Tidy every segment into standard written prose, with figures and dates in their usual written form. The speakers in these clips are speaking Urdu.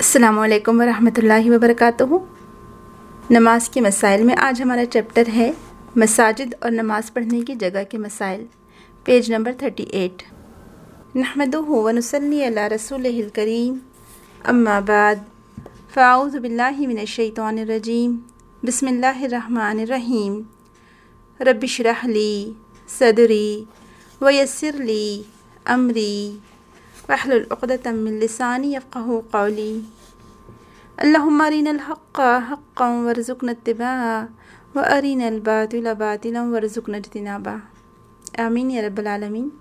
السلام علیکم ورحمۃ اللہ وبرکاتہ۔ نماز کے مسائل میں آج ہمارا چیپٹر ہے مساجد اور نماز پڑھنے کی جگہ کے مسائل، پیج نمبر 38۔ نحمدہ ونصلی علی رسولہ الکریم، اما بعد، فاعوذ باللہ من الشیطان الرجیم، بسم اللہ الرحمن الرحیم۔ رب اشرح لی صدری ویسر لی امری واحلل عقدۃ من لسانی یفقہوا قولی۔ اللہم ارنا الحق حقا وارزقنا اتباعہ وارنا الباطل باطلا وارزقنا اجتنابہ، آمین یا رب العالمین۔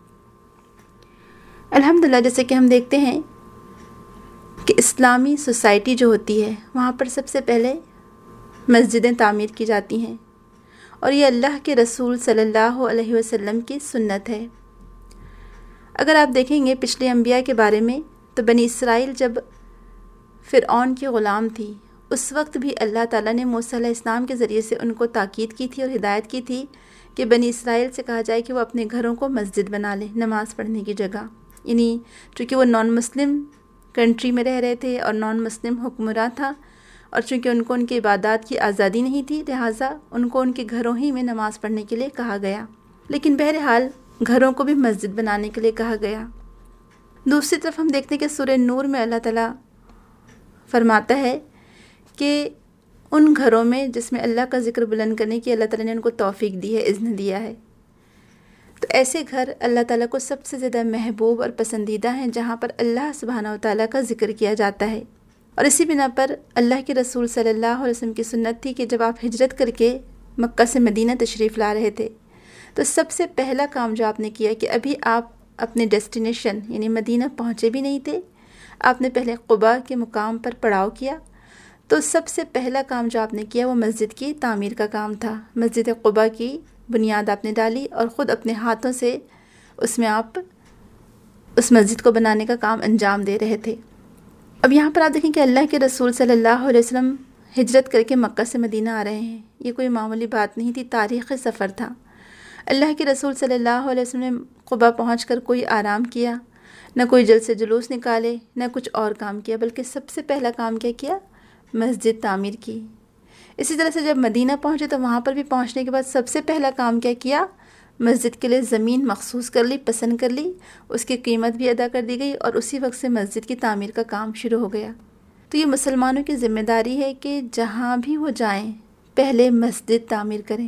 الحمدللہ، جیسے کہ ہم دیکھتے ہیں کہ اسلامی سوسائٹی جو ہوتی ہے وہاں پر سب سے پہلے مسجدیں تعمیر کی جاتی ہیں، اور یہ اللہ کے رسول صلی اللہ علیہ وسلم کی سنت ہے۔ اگر آپ دیکھیں گے پچھلے انبیاء کے بارے میں تو بنی اسرائیل جب فرعون کی غلام تھی، اس وقت بھی اللہ تعالیٰ نے موسیٰ علیہ السلام کے ذریعے سے ان کو تاکید کی تھی اور ہدایت کی تھی کہ بنی اسرائیل سے کہا جائے کہ وہ اپنے گھروں کو مسجد بنا لیں، نماز پڑھنے کی جگہ۔ یعنی چونکہ وہ نان مسلم کنٹری میں رہ رہے تھے اور نان مسلم حکمراں تھا، اور چونکہ ان کو ان کی عبادات کی آزادی نہیں تھی، لہٰذا ان کو ان کے گھروں ہی میں نماز پڑھنے کے لیے کہا گیا۔ لیکن بہرحال گھروں کو بھی مسجد بنانے کے لیے کہا گیا۔ دوسری طرف ہم دیکھتے ہیں کہ سورہ نور میں اللہ تعالیٰ فرماتا ہے کہ ان گھروں میں جس میں اللہ کا ذکر بلند کرنے کی اللہ تعالیٰ نے ان کو توفیق دی ہے، اذن دیا ہے، تو ایسے گھر اللہ تعالیٰ کو سب سے زیادہ محبوب اور پسندیدہ ہیں جہاں پر اللہ سبحانہ و تعالیٰ کا ذکر کیا جاتا ہے۔ اور اسی بنا پر اللہ کے رسول صلی اللہ علیہ وسلم کی سنت تھی کہ جب آپ ہجرت کر کے مکہ سے مدینہ تشریف لا رہے تھے تو سب سے پہلا کام جو آپ نے کیا کہ ابھی آپ اپنے ڈیسٹینیشن یعنی مدینہ پہنچے بھی نہیں تھے، آپ نے پہلے قباء کے مقام پر پڑاؤ کیا، تو سب سے پہلا کام جو آپ نے کیا وہ مسجد کی تعمیر کا کام تھا۔ مسجد قباء کی بنیاد آپ نے ڈالی اور خود اپنے ہاتھوں سے اس میں آپ اس مسجد کو بنانے کا کام انجام دے رہے تھے۔ اب یہاں پر آپ دیکھیں کہ اللہ کے رسول صلی اللہ علیہ وسلم ہجرت کر کے مکہ سے مدینہ آ رہے ہیں، یہ کوئی معمولی بات نہیں تھی، تاریخی سفر تھا۔ اللہ کے رسول صلی اللہ علیہ وسلم نے قباء پہنچ کر کوئی آرام کیا، نہ کوئی جلد سے جلوس نکالے، نہ کچھ اور کام کیا، بلکہ سب سے پہلا کام کیا کیا؟ مسجد تعمیر کی۔ اسی طرح سے جب مدینہ پہنچے تو وہاں پر بھی پہنچنے کے بعد سب سے پہلا کام کیا کیا؟ مسجد کے لیے زمین مخصوص کر لی، پسند کر لی، اس کی قیمت بھی ادا کر دی گئی، اور اسی وقت سے مسجد کی تعمیر کا کام شروع ہو گیا۔ تو یہ مسلمانوں کی ذمہ داری ہے کہ جہاں بھی وہ جائیں پہلے مسجد تعمیر کریں۔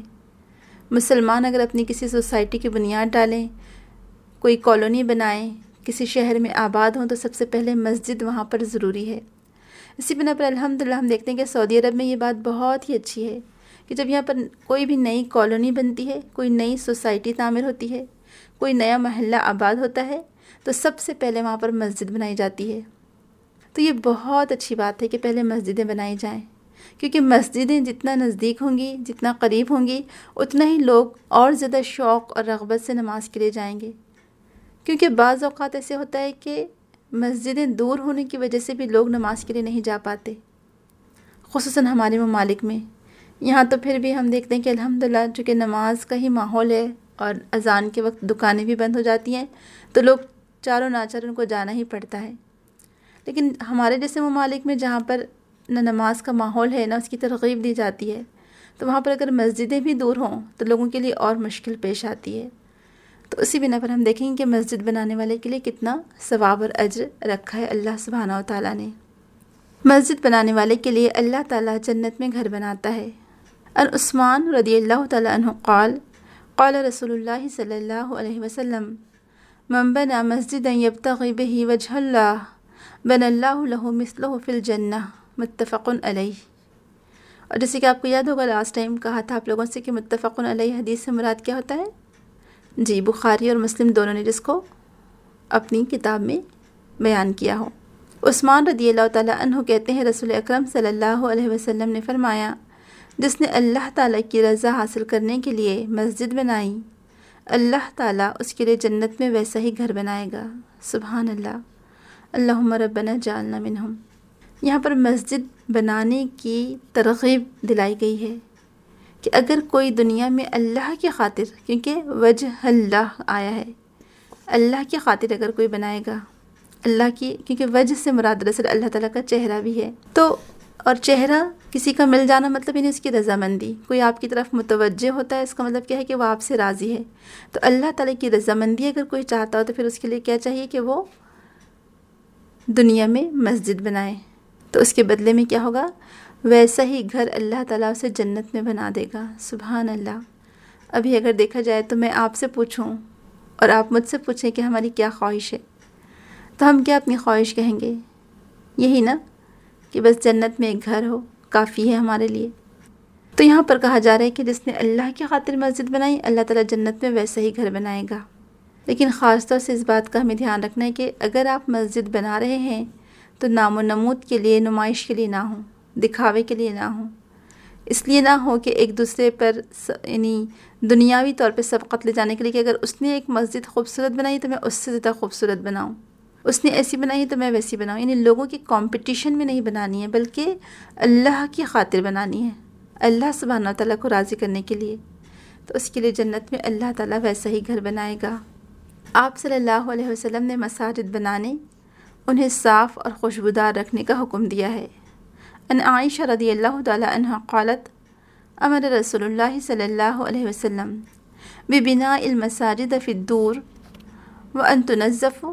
مسلمان اگر اپنی کسی سوسائٹی کی بنیاد ڈالیں، کوئی کالونی بنائیں، کسی شہر میں آباد ہوں، تو سب سے پہلے مسجد وہاں پر ضروری ہے۔ اسی بنا پر الحمدللہ ہم دیکھتے ہیں کہ سعودی عرب میں یہ بات بہت ہی اچھی ہے کہ جب یہاں پر کوئی بھی نئی کالونی بنتی ہے، کوئی نئی سوسائٹی تعمیر ہوتی ہے، کوئی نیا محلہ آباد ہوتا ہے، تو سب سے پہلے وہاں پر مسجد بنائی جاتی ہے۔ تو یہ بہت اچھی بات ہے کہ پہلے مسجدیں بنائی جائیں، کیونکہ مسجدیں جتنا نزدیک ہوں گی، جتنا قریب ہوں گی، اتنا ہی لوگ اور زیادہ شوق اور رغبت سے نماز کے لیے جائیں گے۔ کیونکہ بعض اوقات ایسے ہوتا ہے کہ مسجدیں دور ہونے کی وجہ سے بھی لوگ نماز کے لیے نہیں جا پاتے، خصوصاً ہمارے ممالک میں۔ یہاں تو پھر بھی ہم دیکھتے ہیں کہ الحمدللہ چونکہ نماز کا ہی ماحول ہے اور اذان کے وقت دکانیں بھی بند ہو جاتی ہیں، تو لوگ چاروں ناچار ان کو جانا ہی پڑتا ہے۔ لیکن ہمارے جیسے ممالک میں جہاں پر نہ نماز کا ماحول ہے، نہ اس کی ترغیب دی جاتی ہے، تو وہاں پر اگر مسجدیں بھی دور ہوں تو لوگوں کے لیے اور مشکل پیش آتی ہے۔ تو اسی بنا پر ہم دیکھیں گے کہ مسجد بنانے والے کے لیے کتنا ثواب اور اجر رکھا ہے اللہ سبحانہ و تعالیٰ نے۔ مسجد بنانے والے کے لیے اللہ تعالیٰ جنت میں گھر بناتا ہے۔ ان عثمان رضی اللہ تعالیٰ عنہ قال قال رسول اللہ صلی اللہ علیہ وسلم من بنى مسجدا يبتغي به وجه الله بنى الله له مثله في الجنہ، متفق علیہ۔ اور جیسے کہ آپ کو یاد ہوگا لاسٹ ٹائم کہا تھا آپ لوگوں سے کہ متفق علیہ حدیث سے مراد کیا ہوتا ہے؟ جی، بخاری اور مسلم دونوں نے جس کو اپنی کتاب میں بیان کیا ہو۔ عثمان رضی اللہ تعالیٰ عنہ کہتے ہیں رسول اکرم صلی اللہ علیہ وسلم نے فرمایا، جس نے اللہ تعالیٰ کی رضا حاصل کرنے کے لیے مسجد بنائی، اللہ تعالیٰ اس کے لیے جنت میں ویسا ہی گھر بنائے گا۔ سبحان اللہ، اللہم ربنا جعلنا منہم۔ یہاں پر مسجد بنانے کی ترغیب دلائی گئی ہے کہ اگر کوئی دنیا میں اللہ کی خاطر، کیونکہ وجہ اللہ آیا ہے، اللہ کی خاطر اگر کوئی بنائے گا، اللہ کی، کیونکہ وجہ سے مراد دراصل اللہ تعالیٰ کا چہرہ بھی ہے۔ تو اور چہرہ کسی کا مل جانا مطلب یعنی اس کی رضامندی، کوئی آپ کی طرف متوجہ ہوتا ہے، اس کا مطلب کیا ہے کہ وہ آپ سے راضی ہے۔ تو اللہ تعالیٰ کی رضامندی اگر کوئی چاہتا ہو تو پھر اس کے لیے کیا چاہیے کہ وہ دنیا میں مسجد بنائے، تو اس کے بدلے میں کیا ہوگا؟ ویسا ہی گھر اللہ تعالیٰ اسے جنت میں بنا دے گا۔ سبحان اللہ۔ ابھی اگر دیکھا جائے تو میں آپ سے پوچھوں اور آپ مجھ سے پوچھیں کہ ہماری کیا خواہش ہے، تو ہم کیا اپنی خواہش کہیں گے؟ یہی نا کہ بس جنت میں ایک گھر ہو کافی ہے ہمارے لیے۔ تو یہاں پر کہا جا رہا ہے کہ جس نے اللہ کی خاطر مسجد بنائی، اللہ تعالیٰ جنت میں ویسا ہی گھر بنائے گا۔ لیکن خاص طور سے اس بات کا ہمیں دھیان رکھنا ہے کہ اگر آپ مسجد بنا رہے ہیں تو نام و نمود کے لیے، نمائش کے لیے نہ ہوں، دکھاوے کے لیے نہ ہوں، اس لیے نہ ہو کہ ایک دوسرے پر یعنی دنیاوی طور پہ سبقت لے جانے کے لیے کہ اگر اس نے ایک مسجد خوبصورت بنائی تو میں اس سے زیادہ خوبصورت بناؤں، اس نے ایسی بنائی تو میں ویسی بناؤں۔ یعنی لوگوں کی کمپٹیشن میں نہیں بنانی ہے، بلکہ اللہ کی خاطر بنانی ہے، اللہ سبحانہ و تعالیٰ کو راضی کرنے کے لیے۔ تو اس کے لیے جنت میں اللہ تعالیٰ ویسا ہی گھر بنائے گا۔ آپ صلی اللہ علیہ وسلم نے مساجد بنانے، انہیں صاف اور خوشبودار رکھنے کا حکم دیا ہے۔ ان عائشہ رضی اللہ تعالی عنہ قالت امر رسول اللہ صلی اللہ علیہ وسلم ببناء المساجد فی الدور وان تنظف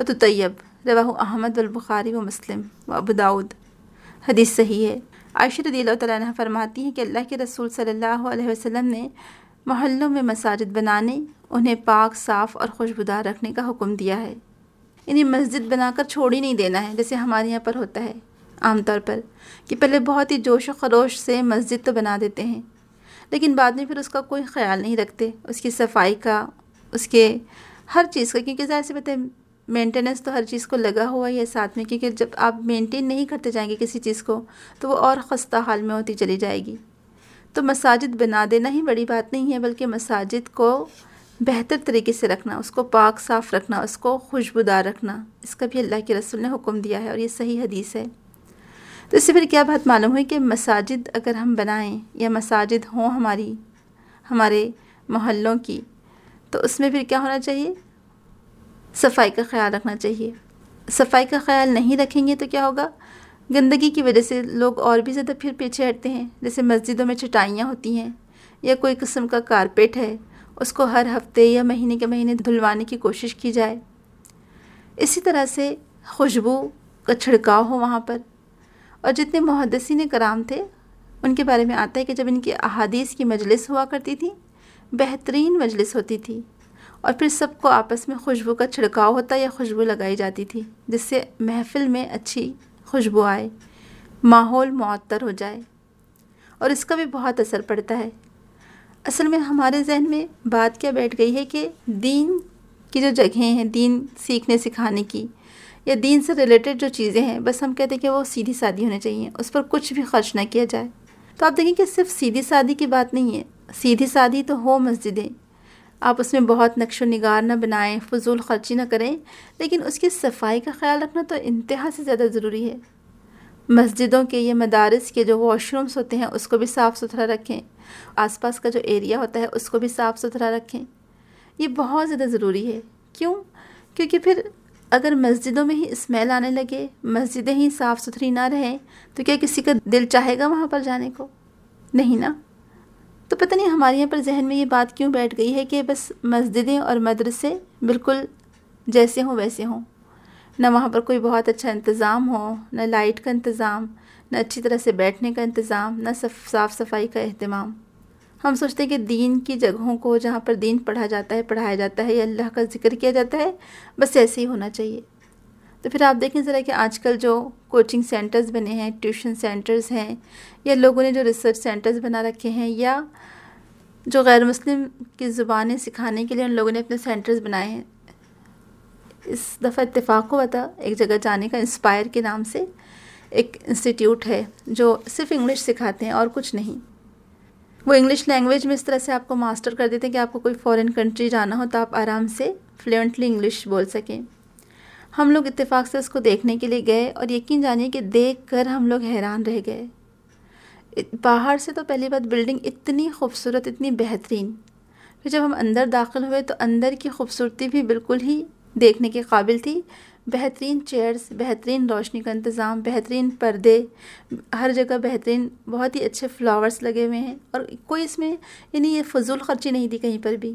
وتطیب، رواہ احمد والبخاری ومسلم وابو داود۔ حدیث صحیح ہے۔ عائشہ رضی اللہ تعالیٰ عنہ فرماتی ہیں کہ اللہ کے رسول صلی اللہ علیہ وسلم نے محلوں میں مساجد بنانے، انہیں پاک، صاف اور خوشبودار رکھنے کا حکم دیا ہے۔ یعنی مسجد بنا کر چھوڑ ہی نہیں دینا ہے، جیسے ہمارے یہاں پر ہوتا ہے عام طور پر کہ پہلے بہت ہی جوش و خروش سے مسجد تو بنا دیتے ہیں، لیکن بعد میں پھر اس کا کوئی خیال نہیں رکھتے، اس کی صفائی کا، اس کے ہر چیز کا، کیونکہ ظاہر سی بات ہے مینٹیننس تو ہر چیز کو لگا ہوا ہی ہے ساتھ میں، کیونکہ جب آپ مینٹین نہیں کرتے جائیں گے کسی چیز کو تو وہ اور خستہ حال میں ہوتی چلی جائے گی۔ تو مساجد بنا دینا ہی بڑی بات نہیں ہے، بلکہ مساجد کو بہتر طریقے سے رکھنا، اس کو پاک صاف رکھنا، اس کو خوشبودار رکھنا، اس کا بھی اللہ کے رسول نے حکم دیا ہے، اور یہ صحیح حدیث ہے۔ تو اس سے پھر کیا بات معلوم ہوئی کہ مساجد اگر ہم بنائیں یا مساجد ہوں ہمارے محلوں کی، تو اس میں پھر کیا ہونا چاہیے؟ صفائی کا خیال رکھنا چاہیے۔ صفائی کا خیال نہیں رکھیں گے تو کیا ہوگا؟ گندگی کی وجہ سے لوگ اور بھی زیادہ پھر پیچھے ہٹتے ہیں۔ جیسے مسجدوں میں چٹائیاں ہوتی ہیں یا کوئی قسم کا کارپیٹ ہے، اس کو ہر ہفتے یا مہینے کے مہینے دھلوانے کی کوشش کی جائے۔ اسی طرح سے خوشبو کا چھڑکاؤ ہو وہاں پر۔ اور جتنے محدثین کرام تھے ان کے بارے میں آتا ہے کہ جب ان کی احادیث کی مجلس ہوا کرتی تھی، بہترین مجلس ہوتی تھی، اور پھر سب کو آپس میں خوشبو کا چھڑکاؤ ہوتا یا خوشبو لگائی جاتی تھی، جس سے محفل میں اچھی خوشبو آئے، ماحول معطر ہو جائے، اور اس کا بھی بہت اثر پڑتا ہے۔ اصل میں ہمارے ذہن میں بات کیا بیٹھ گئی ہے کہ دین کی جو جگہیں ہیں، دین سیکھنے سکھانے کی یا دین سے ریلیٹڈ جو چیزیں ہیں، بس ہم کہتے ہیں کہ وہ سیدھی سادھی ہونے چاہیے، اس پر کچھ بھی خرچ نہ کیا جائے۔ تو آپ دیکھیں کہ صرف سیدھی سادھی کی بات نہیں ہے، سیدھی سادھی تو ہو مسجدیں، آپ اس میں بہت نقش و نگار نہ بنائیں، فضول خرچی نہ کریں، لیکن اس کی صفائی کا خیال رکھنا تو انتہا سے زیادہ ضروری ہے۔ مسجدوں کے یا مدارس کے جو واش رومز ہوتے ہیں اس کو بھی صاف ستھرا رکھیں، آس پاس کا جو ایریا ہوتا ہے اس کو بھی صاف ستھرا رکھیں، یہ بہت زیادہ ضروری ہے۔ کیوں؟ کیونکہ پھر اگر مسجدوں میں ہی اسمیل آنے لگے، مسجدیں ہی صاف ستھری نہ رہیں، تو کیا کسی کا دل چاہے گا وہاں پر جانے کو؟ نہیں نا۔ تو پتہ نہیں ہمارے یہاں پر ذہن میں یہ بات کیوں بیٹھ گئی ہے کہ بس مسجدیں اور مدرسے بالکل جیسے ہوں ویسے ہوں، نہ وہاں پر کوئی بہت اچھا انتظام ہو، نہ لائٹ کا انتظام، نہ اچھی طرح سے بیٹھنے کا انتظام، نہ صاف صفائی کا اہتمام۔ ہم سوچتے ہیں کہ دین کی جگہوں کو جہاں پر دین پڑھایا جاتا ہے یا اللہ کا ذکر کیا جاتا ہے، بس ایسے ہی ہونا چاہیے۔ تو پھر آپ دیکھیں ذرا کہ آج کل جو کوچنگ سینٹرز بنے ہیں، ٹیوشن سینٹرز ہیں، یا لوگوں نے جو ریسرچ سینٹرز بنا رکھے ہیں، یا جو غیر مسلم کی زبانیں سکھانے کے لیے ان لوگوں نے اپنے سینٹرز بنائے ہیں۔ اس دفعہ اتفاق ہوا تھا ایک جگہ جانے کا، انسپائر کے نام سے ایک انسٹیٹیوٹ ہے جو صرف انگلش سکھاتے ہیں اور کچھ نہیں۔ وہ انگلش لینگویج میں اس طرح سے آپ کو ماسٹر کر دیتے ہیں کہ آپ کو کوئی فورن کنٹری جانا ہو تو آپ آرام سے فلوئنٹلی انگلش بول سکیں۔ ہم لوگ اتفاق سے اس کو دیکھنے کے لیے گئے، اور یقین جانیے کہ دیکھ کر ہم لوگ حیران رہ گئے۔ باہر سے تو پہلی بات بلڈنگ اتنی خوبصورت، اتنی بہترین، پھر جب ہم اندر داخل ہوئے تو اندر کی خوبصورتی بھی بالکل ہی دیکھنے کے قابل تھی، بہترین چیئرز، بہترین روشنی کا انتظام، بہترین پردے، ہر جگہ بہترین بہت ہی اچھے فلاورز لگے ہوئے ہیں، اور کوئی اس میں یعنی یہ فضول خرچی نہیں تھی کہیں پر بھی.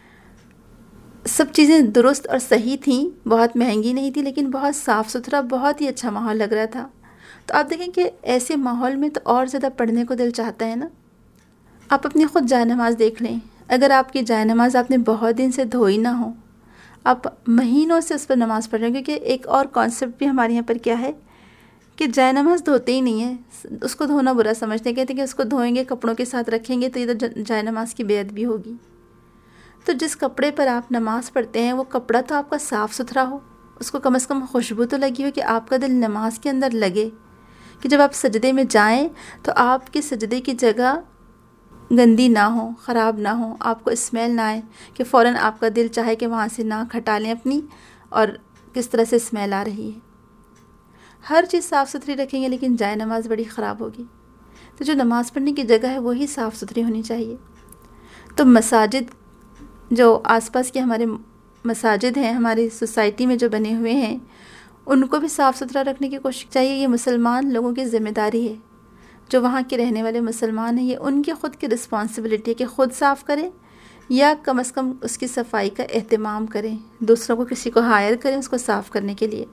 سب چیزیں درست اور صحیح تھیں، بہت مہنگی نہیں تھی، لیکن بہت صاف ستھرا، بہت ہی اچھا ماحول لگ رہا تھا. تو آپ دیکھیں کہ ایسے ماحول میں تو اور زیادہ پڑھنے کو دل چاہتا ہے نا. آپ اپنی خود جائے نماز دیکھ لیں، اگر آپ کی جائے نماز آپ نے بہت دن سے دھوئی نہ ہو، آپ مہینوں سے اس پر نماز پڑھ رہے ہیں، کیونکہ ایک اور کانسیپٹ بھی ہمارے یہاں پر کیا ہے کہ جائے نماز دھوتے ہی نہیں ہیں، اس کو دھونا برا سمجھتے ہیں، کہتے ہیں کہ اس کو دھوئیں گے کپڑوں کے ساتھ رکھیں گے تو یہ تو جائے نماز کی بے ادبی ہوگی. تو جس کپڑے پر آپ نماز پڑھتے ہیں وہ کپڑا تو آپ کا صاف ستھرا ہو، اس کو کم از کم خوشبو تو لگی ہو کہ آپ کا دل نماز کے اندر لگے، کہ جب آپ سجدے میں جائیں تو آپ کے سجدے کی جگہ گندی نہ ہو، خراب نہ ہو، آپ کو اسمیل نہ آئے کہ فوراً آپ کا دل چاہے کہ وہاں سے ناک ہٹا لیں اپنی، اور کس طرح سے اسمیل آ رہی ہے. ہر چیز صاف ستھری رکھیں گے لیکن جائے نماز بڑی خراب ہوگی. تو جو نماز پڑھنے کی جگہ ہے وہی صاف ستھری ہونی چاہیے. تو مساجد جو آس پاس کے ہمارے مساجد ہیں ہماری سوسائٹی میں جو بنے ہوئے ہیں، ان کو بھی صاف ستھرا رکھنے کی کوشش چاہیے. یہ مسلمان لوگوں کی ذمہ داری ہے، جو وہاں کے رہنے والے مسلمان ہیں، یہ ان کی خود کی رسپانسبلٹی ہے کہ خود صاف کریں یا کم از کم اس کی صفائی کا اہتمام کریں، دوسروں کو کسی کو ہائر کریں اس کو صاف کرنے کے لیے.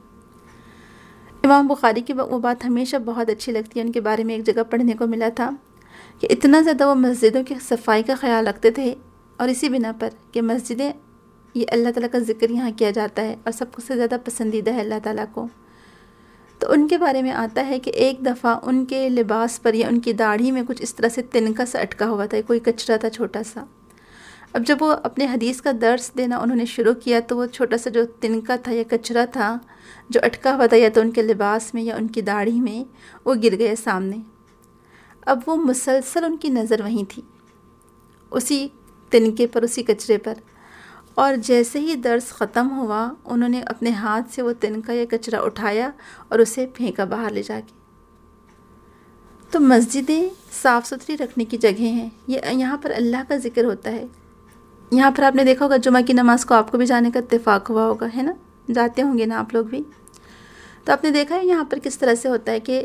امام بخاری کی وہ بات ہمیشہ بہت اچھی لگتی ہے. ان کے بارے میں ایک جگہ پڑھنے کو ملا تھا کہ اتنا زیادہ وہ مسجدوں کی صفائی کا خیال رکھتے تھے، اور اسی بنا پر کہ مسجدیں یہ اللہ تعالیٰ کا ذکر یہاں کیا جاتا ہے اور سب سے زیادہ پسندیدہ ہے اللہ تعالیٰ کو. تو ان کے بارے میں آتا ہے کہ ایک دفعہ ان کے لباس پر یا ان کی داڑھی میں کچھ اس طرح سے تنکا سا اٹکا ہوا تھا، کوئی کچرا تھا چھوٹا سا. اب جب وہ اپنے حدیث کا درس دینا انہوں نے شروع کیا تو وہ چھوٹا سا جو تنکا تھا یا کچرا تھا جو اٹکا ہوا تھا یا تو ان کے لباس میں یا ان کی داڑھی میں، وہ گر گئے سامنے. اب وہ مسلسل ان کی نظر وہیں تھی، اسی تنکے پر، اسی کچرے پر. اور جیسے ہی درس ختم ہوا انہوں نے اپنے ہاتھ سے وہ تنکا یا کچرا اٹھایا اور اسے پھینکا باہر لے جا کے. تو مسجدیں صاف ستھری رکھنے کی جگہیں ہیں. یہاں پر اللہ کا ذکر ہوتا ہے. یہاں پر آپ نے دیکھا ہوگا جمعہ کی نماز کو آپ کو بھی جانے کا اتفاق ہوا ہوگا، ہے نا، جاتے ہوں گے نا آپ لوگ بھی. تو آپ نے دیکھا ہے یہاں پر کس طرح سے ہوتا ہے کہ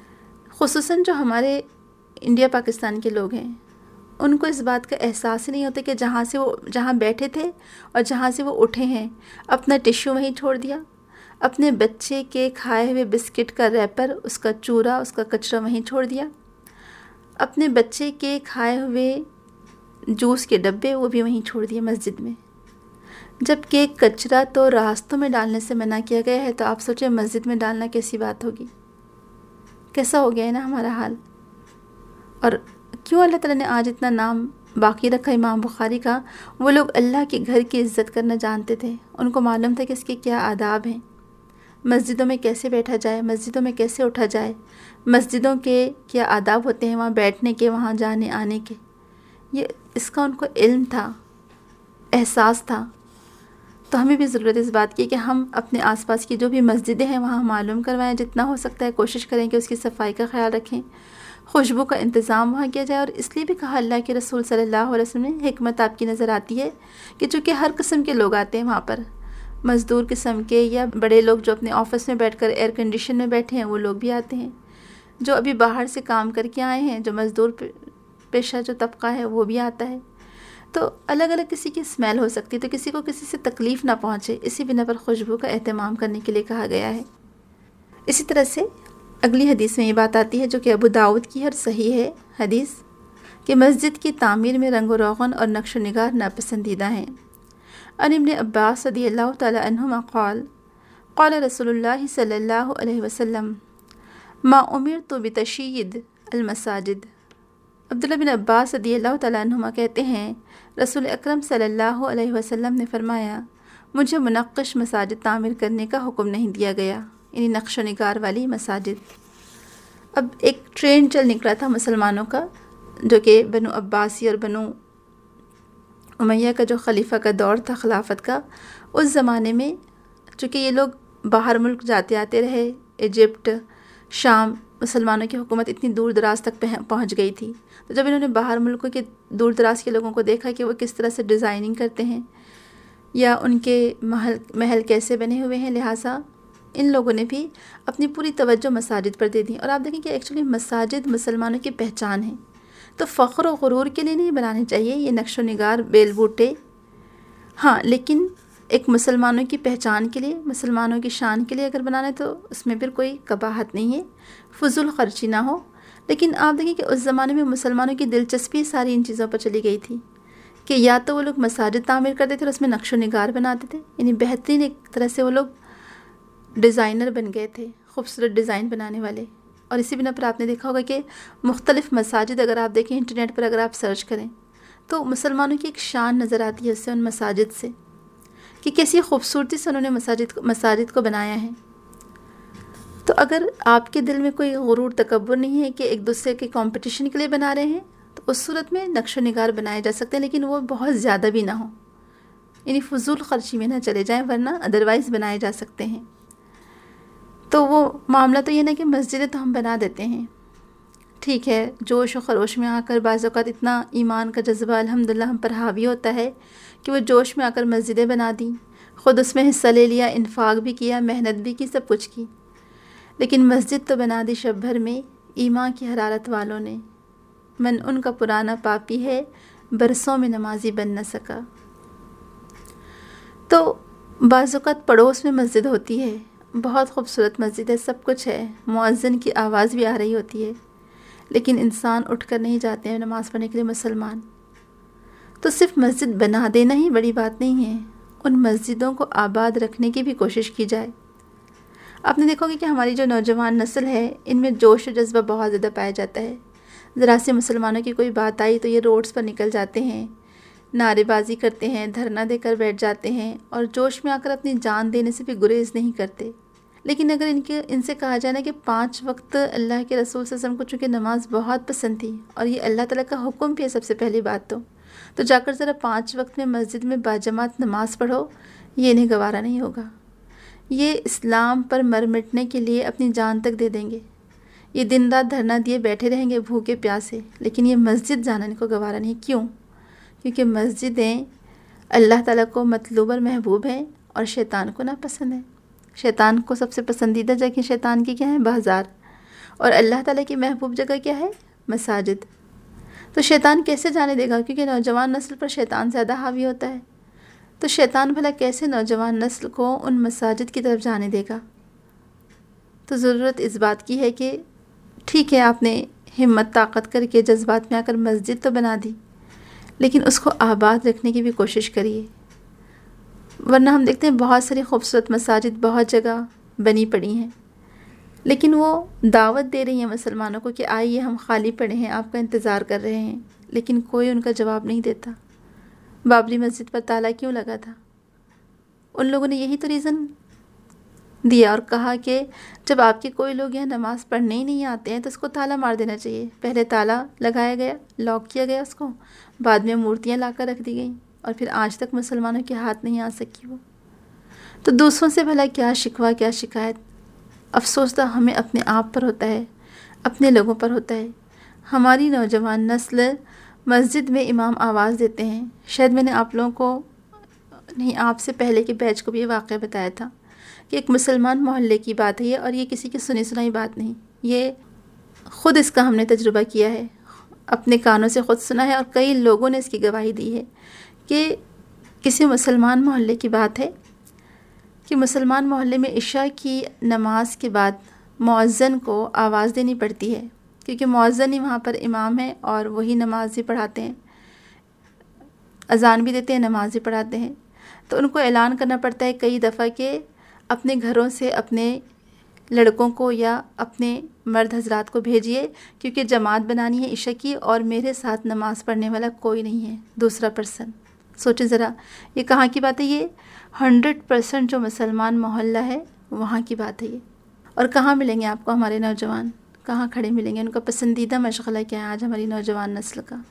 خصوصاً جو ہمارے انڈیا پاکستان کے لوگ ہیں ان کو اس بات کا احساس ہی نہیں ہوتا کہ جہاں بیٹھے تھے اور جہاں سے وہ اٹھے ہیں اپنا ٹشو وہیں چھوڑ دیا، اپنے بچے کے کھائے ہوئے بسکٹ کا ریپر، اس کا چورا، اس کا کچرا وہیں چھوڑ دیا، اپنے بچے کے کھائے ہوئے جوس کے ڈبے وہ بھی وہیں چھوڑ دیے مسجد میں. جبکہ کچرا تو راستوں میں ڈالنے سے منع کیا گیا ہے، تو آپ سوچیں مسجد میں ڈالنا کیسی بات ہوگی، کیسا ہو گیا ہے نا ہمارا حال. اور کیوں اللہ تعالیٰ نے آج اتنا نام باقی رکھا امام بخاری کا؟ وہ لوگ اللہ کے گھر کی عزت کرنا جانتے تھے، ان کو معلوم تھا کہ اس کے کیا آداب ہیں، مسجدوں میں کیسے بیٹھا جائے، مسجدوں میں کیسے اٹھا جائے، مسجدوں کے کیا آداب ہوتے ہیں وہاں بیٹھنے کے، وہاں جانے آنے کے. یہ اس کا ان کو علم تھا، احساس تھا. تو ہمیں بھی ضرورت ہے اس بات کی کہ ہم اپنے آس پاس کی جو بھی مسجدیں ہیں وہاں معلوم کروائیں، جتنا ہو سکتا ہے کوشش کریں کہ اس کی صفائی کا خیال رکھیں، خوشبو کا انتظام وہاں کیا جائے. اور اس لیے بھی کہا اللہ کے رسول صلی اللہ علیہ وسلم نے، حکمت آپ کی نظر آتی ہے کہ چونکہ ہر قسم کے لوگ آتے ہیں وہاں پر، مزدور قسم کے یا بڑے لوگ جو اپنے آفس میں بیٹھ کر ایئر کنڈیشن میں بیٹھے ہیں وہ لوگ بھی آتے ہیں، جو ابھی باہر سے کام کر کے آئے ہیں، جو مزدور پیشہ جو طبقہ ہے وہ بھی آتا ہے. تو الگ الگ کسی کی اسمیل ہو سکتی ہے، تو کسی کو کسی سے تکلیف نہ پہنچے، اسی بنا پر خوشبو کا اہتمام کرنے کے لیے کہا گیا ہے. اسی طرح سے اگلی حدیث میں یہ بات آتی ہے جو کہ ابو داؤد کی اور صحیح ہے حدیث، کہ مسجد کی تعمیر میں رنگ و روغن اور نقش و نگار ناپسندیدہ ہیں. عن ابن عباس رضی اللہ تعالی عنہما قال قال رسول اللہ صلی اللہ علیہ وسلم ما امرت بتشیید المساجد. عبداللہ بن عباس رضی اللہ تعالیٰ عنہما کہتے ہیں رسول اکرم صلی اللہ علیہ وسلم نے فرمایا مجھے منقش مساجد تعمیر کرنے کا حکم نہیں دیا گیا، یعنی نقش و نگار والی مساجد. اب ایک ٹرینڈ چل نکلا تھا مسلمانوں کا، جو کہ بنو عباسی اور بنو امیہ کا جو خلیفہ کا دور تھا خلافت کا، اس زمانے میں چونکہ یہ لوگ باہر ملک جاتے آتے رہے، ایجپٹ، شام، مسلمانوں کی حکومت اتنی دور دراز تک پہنچ گئی تھی. تو جب انہوں نے باہر ملکوں کے دور دراز کے لوگوں کو دیکھا کہ وہ کس طرح سے ڈیزائننگ کرتے ہیں یا ان کے محل کیسے بنے ہوئے ہیں، لہٰذا ان لوگوں نے بھی اپنی پوری توجہ مساجد پر دے دی. اور آپ دیکھیں کہ ایکچولی مساجد مسلمانوں کی پہچان ہے، تو فخر و غرور کے لیے نہیں بنانے چاہیے یہ نقش و نگار بیل بوٹے. ہاں لیکن ایک مسلمانوں کی پہچان کے لیے، مسلمانوں کی شان کے لیے اگر بنانا ہے تو اس میں پھر کوئی قباحت نہیں ہے، فضول خرچی نہ ہو. لیکن آپ دیکھیں کہ اس زمانے میں مسلمانوں کی دلچسپی ساری ان چیزوں پر چلی گئی تھی کہ یا تو وہ لوگ مساجد تعمیر کرتے تھے اور اس میں نقش و نگار بناتے تھے، یعنی بہترین ایک طرح سے وہ لوگ ڈیزائنر بن گئے تھے، خوبصورت ڈیزائن بنانے والے. اور اسی بنا پر آپ نے دیکھا ہوگا کہ مختلف مساجد اگر آپ دیکھیں انٹرنیٹ پر اگر آپ سرچ کریں تو مسلمانوں کی ایک شان نظر آتی ہے اس سے، ان مساجد سے، کہ کیسی خوبصورتی سے انہوں نے مساجد کو بنایا ہے. تو اگر آپ کے دل میں کوئی غرور تکبر نہیں ہے کہ ایک دوسرے کے کمپٹیشن کے لیے بنا رہے ہیں تو اس صورت میں نقش و نگار بنائے جا سکتے ہیں، لیکن وہ بہت زیادہ بھی نہ ہو، یعنی فضول خرچی میں نہ چلے جائیں، ورنہ ادروائز بنائے جا سکتے ہیں. تو وہ معاملہ تو یہ نا کہ مسجدیں تو ہم بنا دیتے ہیں، ٹھیک ہے، جوش و خروش میں آ کر بعض اوقات اتنا ایمان کا جذبہ الحمدللہ ہم پر حاوی ہوتا ہے کہ وہ جوش میں آ کر مسجدیں بنا دیں، خود اس میں حصہ لے لیا، انفاق بھی کیا، محنت بھی کی، سب کچھ کی، لیکن مسجد تو بنا دی شب بھر میں ایمان کی حرارت والوں نے. من ان کا پرانا پاپی ہے، برسوں میں نمازی بن نہ سکا. تو بعض اوقات پڑوس میں مسجد ہوتی ہے، بہت خوبصورت مسجد ہے، سب کچھ ہے، مؤذن کی آواز بھی آ رہی ہوتی ہے، لیکن انسان اٹھ کر نہیں جاتے ہیں نماز پڑھنے کے لیے مسلمان. تو صرف مسجد بنا دینا ہی بڑی بات نہیں ہے، ان مسجدوں کو آباد رکھنے کی بھی کوشش کی جائے. آپ نے دیکھو گے کہ ہماری جو نوجوان نسل ہے ان میں جوش و جذبہ بہت زیادہ پایا جاتا ہے. ذرا سے مسلمانوں کی کوئی بات آئی تو یہ روڈز پر نکل جاتے ہیں، نعرے بازی کرتے ہیں، دھرنا دے کر بیٹھ جاتے ہیں، اور جوش میں آ کر اپنی جان دینے سے بھی گریز نہیں کرتے. لیکن اگر ان سے کہا جائے نا کہ 5 وقت اللہ کے رسول صلی اللہ علیہ وسلم کو چونکہ نماز بہت پسند تھی اور یہ اللہ تعالیٰ کا حکم بھی ہے سب سے پہلی بات تو جا کر ذرا 5 وقت میں مسجد میں باجماعت نماز پڑھو، یہ انہیں گوارا نہیں ہوگا. یہ اسلام پر مر مٹنے کے لیے اپنی جان تک دے دیں گے، یہ دن رات دھرنا دیے بیٹھے رہیں گے بھوکے پیاسے، لیکن یہ مسجد جانا ان کو گوارا نہیں. کیوں؟ کیونکہ مسجدیں اللہ تعالیٰ کو مطلوب اور محبوب ہیں اور شیطان کو ناپسند ہیں. شیطان کو سب سے پسندیدہ جگہ شیطان کی کیا ہے؟ بازار. اور اللہ تعالیٰ کی محبوب جگہ کیا ہے؟ مساجد. تو شیطان کیسے جانے دے گا؟ کیونکہ نوجوان نسل پر شیطان زیادہ حاوی ہوتا ہے. تو شیطان بھلا کیسے نوجوان نسل کو ان مساجد کی طرف جانے دے گا؟ تو ضرورت اس بات کی ہے کہ ٹھیک ہے آپ نے ہمت طاقت کر کے جذبات میں آ کر مسجد تو بنا دی، لیکن اس کو آباد رکھنے کی بھی کوشش کریے. ورنہ ہم دیکھتے ہیں بہت ساری خوبصورت مساجد بہت جگہ بنی پڑی ہیں، لیکن وہ دعوت دے رہی ہیں مسلمانوں کو کہ آئیے ہم خالی پڑے ہیں، آپ کا انتظار کر رہے ہیں، لیکن کوئی ان کا جواب نہیں دیتا. بابری مسجد پر تالا کیوں لگا تھا؟ ان لوگوں نے یہی تو ریزن دیا اور کہا کہ جب آپ کے کوئی لوگ یہاں نماز پڑھنے ہی نہیں آتے ہیں تو اس کو تالا مار دینا چاہیے. پہلے تالا لگایا گیا، لاک کیا گیا اس کو، بعد میں مورتیاں لا کر رکھ دی گئیں، اور پھر آج تک مسلمانوں کے ہاتھ نہیں آ سکی وہ. تو دوسروں سے بھلا کیا شکوہ کیا شکایت؟ افسوس تو ہمیں اپنے آپ پر ہوتا ہے، اپنے لوگوں پر ہوتا ہے. ہماری نوجوان نسل مسجد میں امام آواز دیتے ہیں. شاید میں نے آپ لوگوں کو نہیں، آپ سے پہلے کے بیچ کو بھی یہ واقعہ بتایا تھا کہ ایک مسلمان محلے کی بات ہے یہ، اور یہ کسی کی سنی سنائی بات نہیں، یہ خود اس کا ہم نے تجربہ کیا ہے، اپنے کانوں سے خود سنا ہے، اور کئی لوگوں نے اس کی گواہی دی ہے کہ کسی مسلمان محلے کی بات ہے کہ مسلمان محلے میں عشاء کی نماز کے بعد مؤذن کو آواز دینی پڑتی ہے، کیونکہ مؤذن ہی وہاں پر امام ہے اور وہی نماز بھی پڑھاتے ہیں، اذان بھی دیتے ہیں، نماز بھی پڑھاتے ہیں. تو ان کو اعلان کرنا پڑتا ہے کئی دفعہ کہ اپنے گھروں سے اپنے لڑکوں کو یا اپنے مرد حضرات کو بھیجیے، کیونکہ جماعت بنانی ہے عشاء کی اور میرے ساتھ نماز پڑھنے والا کوئی نہیں ہے دوسرا پرسن. سوچیں ذرا یہ کہاں کی بات ہے؟ یہ 100% جو مسلمان محلہ ہے وہاں کی بات ہے یہ. اور کہاں ملیں گے آپ کو ہمارے نوجوان؟ کہاں کھڑے ملیں گے؟ ان کا پسندیدہ مشغلہ کیا ہے آج ہماری نوجوان نسل کا؟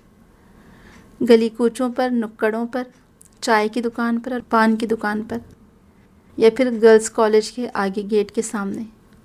گلی کوچوں پر، نکڑوں پر، چائے کی دکان پر اور پان کی دکان پر، یا پھر گرلز کالج کے آگے گیٹ کے سامنے،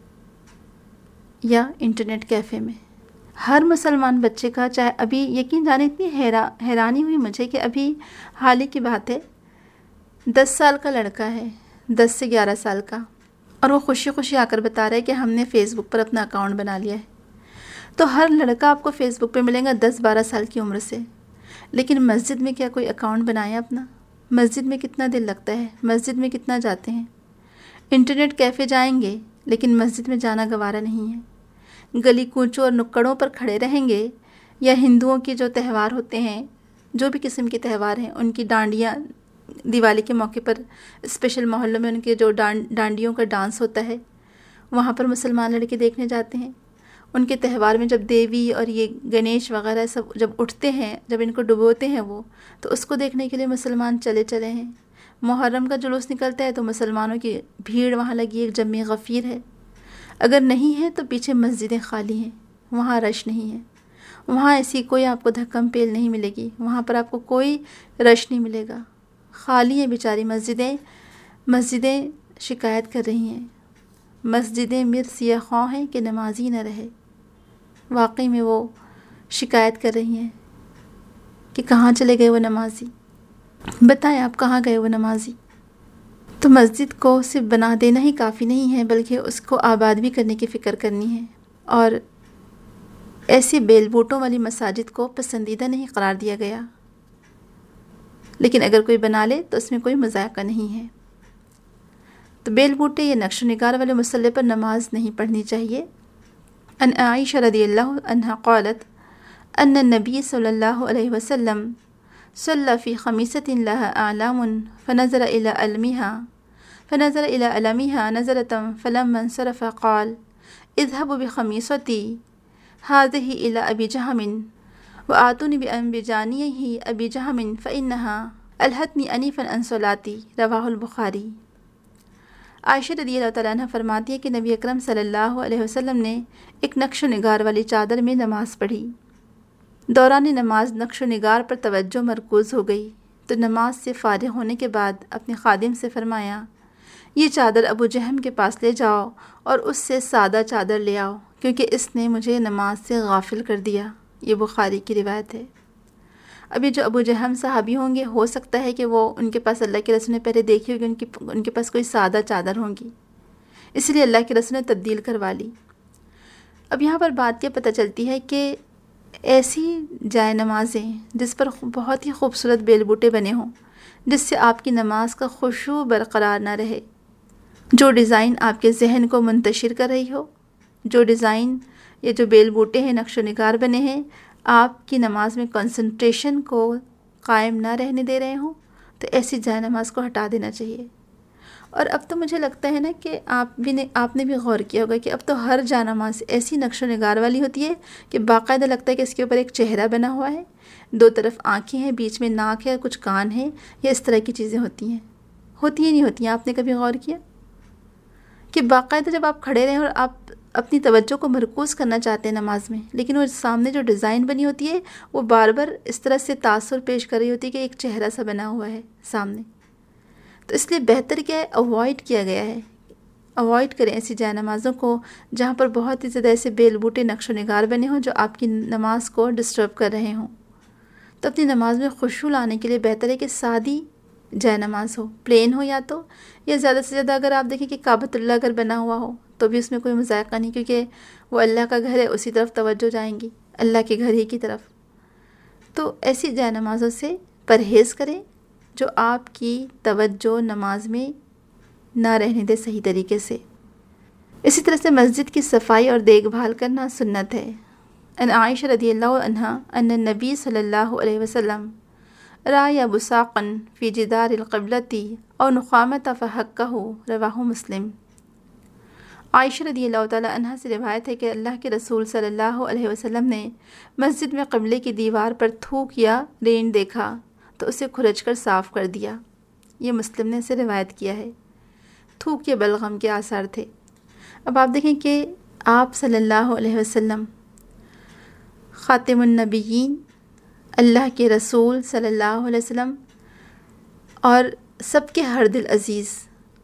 یا انٹرنیٹ کیفے میں. ہر مسلمان بچے کا، چاہے ابھی یقین جانے اتنی حیرانی ہوئی مجھے کہ ابھی حال ہی کی بات ہے، 10 سال کا لڑکا ہے، 10 سے 11 سال کا، اور وہ خوشی خوشی آ کر بتا رہا ہے کہ ہم نے فیس بک پر اپنا اکاؤنٹ بنا لیا ہے۔ تو ہر لڑکا آپ کو فیس بک پہ ملے گا 10-12 سال کی عمر سے، لیکن مسجد میں کیا کوئی اکاؤنٹ بنایا اپنا؟ مسجد میں کتنا دل لگتا ہے، مسجد میں کتنا جاتے ہیں؟ انٹرنیٹ کیفے جائیں گے لیکن مسجد میں جانا گوارا نہیں ہے۔ گلی کوچوں اور نکڑوں پر کھڑے رہیں گے، یا ہندوؤں کے جو تہوار ہوتے ہیں، جو بھی قسم کے تہوار ہیں، ان کی ڈانڈیاں، دیوالی کے موقع پر اسپیشل محلوں میں ان کے جو ڈانڈیوں کا ڈانس ہوتا ہے، وہاں پر مسلمان لڑکے دیکھنے جاتے ہیں۔ ان کے تہوار میں جب دیوی اور یہ گنیش وغیرہ سب جب اٹھتے ہیں، جب ان کو ڈبوتے ہیں وہ، تو اس کو دیکھنے کے لیے مسلمان چلے ہیں۔ محرم کا جلوس نکلتا ہے تو مسلمانوں کی بھیڑ وہاں لگی ایک جمع غفیر ہے۔ اگر نہیں ہے تو پیچھے مسجدیں خالی ہیں، وہاں رش نہیں ہے، وہاں ایسی کوئی آپ کو دھکم پیل نہیں ملے گی، وہاں پر آپ کو کوئی رش نہیں ملے گا، خالی ہیں بیچاری مسجدیں شکایت کر رہی ہیں، مسجدیں مرثیہ خواہ ہیں کہ نمازی نہ رہے۔ واقعی میں وہ شکایت کر رہی ہیں کہ کہاں چلے گئے وہ نمازی، بتائیں آپ کہاں گئے وہ نمازی۔ تو مسجد کو صرف بنا دینا ہی کافی نہیں ہے، بلکہ اس کو آباد بھی کرنے کی فکر کرنی ہے، اور ایسی بیل بوٹوں والی مساجد کو پسندیدہ نہیں قرار دیا گیا، لیکن اگر کوئی بنا لے تو اس میں کوئی مذائقہ نہیں ہے۔ تو بیل بوٹے یا نقش و نگار والے مسلح پر نماز نہیں پڑھنی چاہیے۔ ان عائشہ رضی اللہ عنہا قالت ان النبی صلی اللہ علیہ وسلم صلی فی خمیسۃ لها اعلام فنظر الى علمها نظرة فلما انصرف قال اذهبوا بخمیصتی هذه الى ابی جہم وآتونی بجانیہ ابی جہم فإنها الہتنی انیفا عن صلاتي، رواہ البخاری۔ عائشہ رضی اللہ تعالیٰ عنہ فرماتی ہے کہ نبی اکرم صلی اللہ علیہ وسلم نے ایک نقش و نگار والی چادر میں نماز پڑھی۔ دوران نماز نقش و نگار پر توجہ مرکوز ہو گئی تو نماز سے فارغ ہونے کے بعد اپنے خادم سے فرمایا، یہ چادر ابو جہم کے پاس لے جاؤ اور اس سے سادہ چادر لے آؤ، کیونکہ اس نے مجھے نماز سے غافل کر دیا۔ یہ بخاری کی روایت ہے۔ ابھی جو ابو جہم صحابی ہوں گے، ہو سکتا ہے کہ وہ ان کے پاس اللہ کے رسول نے پہلے دیکھی ہوگی، ان کے پاس کوئی سادہ چادر ہوں گی، اس لیے اللہ کے رسول نے تبدیل کروا لی۔ اب یہاں پر بات یہ پتہ چلتی ہے کہ ایسی جائے نمازیں جس پر بہت ہی خوبصورت بیل بوٹے بنے ہوں، جس سے آپ کی نماز کا خشوع برقرار نہ رہے، جو ڈیزائن آپ کے ذہن کو منتشر کر رہی ہو، جو ڈیزائن یا جو بیل بوٹے ہیں، نقش و نگار بنے ہیں، آپ کی نماز میں کنسنٹریشن کو قائم نہ رہنے دے رہے ہوں، تو ایسی جائے نماز کو ہٹا دینا چاہیے۔ اور اب تو مجھے لگتا ہے نا کہ آپ نے بھی غور کیا ہوگا کہ اب تو ہر جائے نماز ایسی نقش و نگار والی ہوتی ہے کہ باقاعدہ لگتا ہے کہ اس کے اوپر ایک چہرہ بنا ہوا ہے، دو طرف آنکھیں ہیں، بیچ میں ناک ہے، کچھ کان ہیں، یا اس طرح کی چیزیں ہوتی ہیں نہیں ہوتی ہیں؟ آپ نے کبھی غور کیا کہ باقاعدہ جب آپ کھڑے رہیں اور آپ اپنی توجہ کو مرکوز کرنا چاہتے ہیں نماز میں، لیکن وہ سامنے جو ڈیزائن بنی ہوتی ہے وہ بار بار اس طرح سے تاثر پیش کر رہی ہوتی ہے کہ ایک چہرہ سا بنا ہوا ہے سامنے۔ تو اس لیے بہتر کیا ہے، اوائڈ کیا گیا ہے، اوائڈ کریں ایسی جائے نمازوں کو جہاں پر بہت ہی زیادہ ایسے بیل بوٹے نقش و نگار بنے ہوں جو آپ کی نماز کو ڈسٹرب کر رہے ہوں۔ تو اپنی نماز میں خشوع لانے کے لیے بہتر ہے کہ سادی جائے نماز ہو، پلین ہو، یا زیادہ سے زیادہ اگر آپ دیکھیں کہ کعبۃ اللہ اگر بنا ہوا ہو تو بھی اس میں کوئی مذائقہ نہیں، کیونکہ وہ اللہ کا گھر ہے، اسی طرف توجہ جائیں گی، اللہ کے گھر ہی کی طرف۔ تو ایسی جائے نمازوں سے پرہیز کریں جو آپ کی توجہ نماز میں نہ رہنے دے صحیح طریقے سے۔ اسی طرح سے مسجد کی صفائی اور دیکھ بھال کرنا سنت ہے۔ ان عائشہ رضی اللہ عنہا ان النبی صلی اللہ علیہ وسلم رأى بصاقا فی جدار القبلۃ او نخامۃ فحکہ، رواہ مسلم۔ عائشہ رضی اللہ تعالیٰ عنہ سے روایت ہے کہ اللہ کے رسول صلی اللہ علیہ وسلم نے مسجد میں قبلے کی دیوار پر تھوک یا رینڈ دیکھا تو اسے کھرچ کر صاف کر دیا۔ یہ مسلم نے اسے روایت کیا ہے۔ تھوک یا بلغم کے آثار تھے۔ اب آپ دیکھیں کہ آپ صلی اللہ علیہ وسلم خاتم النبیین، اللہ کے رسول صلی اللہ علیہ وسلم، اور سب کے ہر دل عزیز،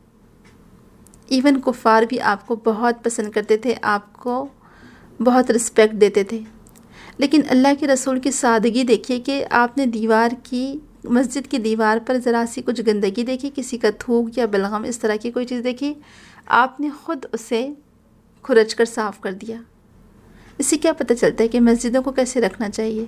ایون کفار بھی آپ کو بہت پسند کرتے تھے، آپ کو بہت رسپیکٹ دیتے تھے، لیکن اللہ کے رسول کی سادگی دیکھیے کہ آپ نے دیوار کی مسجد کی دیوار پر ذرا سی کچھ گندگی دیکھی، کسی کا تھوک یا بلغم اس طرح کی کوئی چیز دیکھی، آپ نے خود اسے کھرچ کر صاف کر دیا۔ اس سے کیا پتہ چلتا ہے کہ مسجدوں کو کیسے رکھنا چاہیے،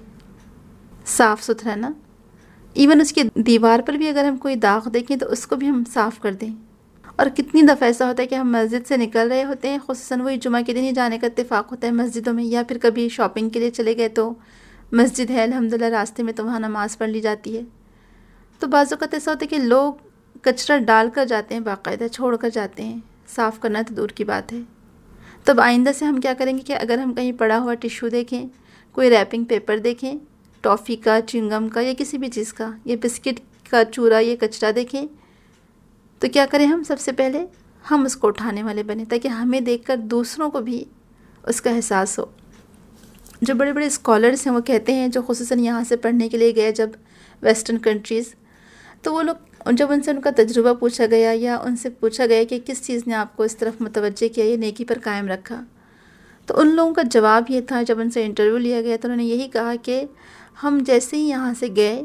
صاف ستھرا نا۔ ایون اس کی دیوار پر بھی اگر ہم کوئی داغ دیکھیں تو اس کو بھی ہم صاف کر دیں۔ اور کتنی دفعہ ایسا ہوتا ہے کہ ہم مسجد سے نکل رہے ہوتے ہیں، خصوصاً وہی جمعہ کے دن ہی جانے کا اتفاق ہوتا ہے مسجدوں میں، یا پھر کبھی شاپنگ کے لیے چلے گئے تو مسجد ہے الحمدللہ راستے میں، تو وہاں نماز پڑھ لی جاتی ہے۔ تو بعض اوقات ایسا ہوتا ہے کہ لوگ کچرا ڈال کر جاتے ہیں، باقاعدہ چھوڑ کر جاتے ہیں، صاف کرنا تو دور کی بات ہے۔ تب آئندہ سے ہم کیا کریں گے کہ اگر ہم کہیں پڑا ہوا ٹیشو دیکھیں، کوئی ریپنگ پیپر دیکھیں، ٹافی کا، چنگم کا یا کسی بھی چیز کا، یا بسکٹ کا چورا یا کچرا دیکھیں، تو کیا کریں ہم سب سے پہلے ہم اس کو اٹھانے والے بنیں، تاکہ ہمیں دیکھ کر دوسروں کو بھی اس کا احساس ہو۔ جو بڑے بڑے اسکالرس ہیں وہ کہتے ہیں، جو خصوصاً یہاں سے پڑھنے کے لیے گئے جب ویسٹرن کنٹریز، تو وہ لوگ جب ان سے ان کا تجربہ پوچھا گیا یا ان سے پوچھا گیا کہ کس چیز نے آپ کو اس طرف متوجہ کیا یا نیکی پر قائم رکھا، تو ان لوگوں کا جواب یہ تھا، جب ان سے انٹرویو لیا گیا تو انہوں نے یہی کہا کہ ہم جیسے ہی یہاں سے گئے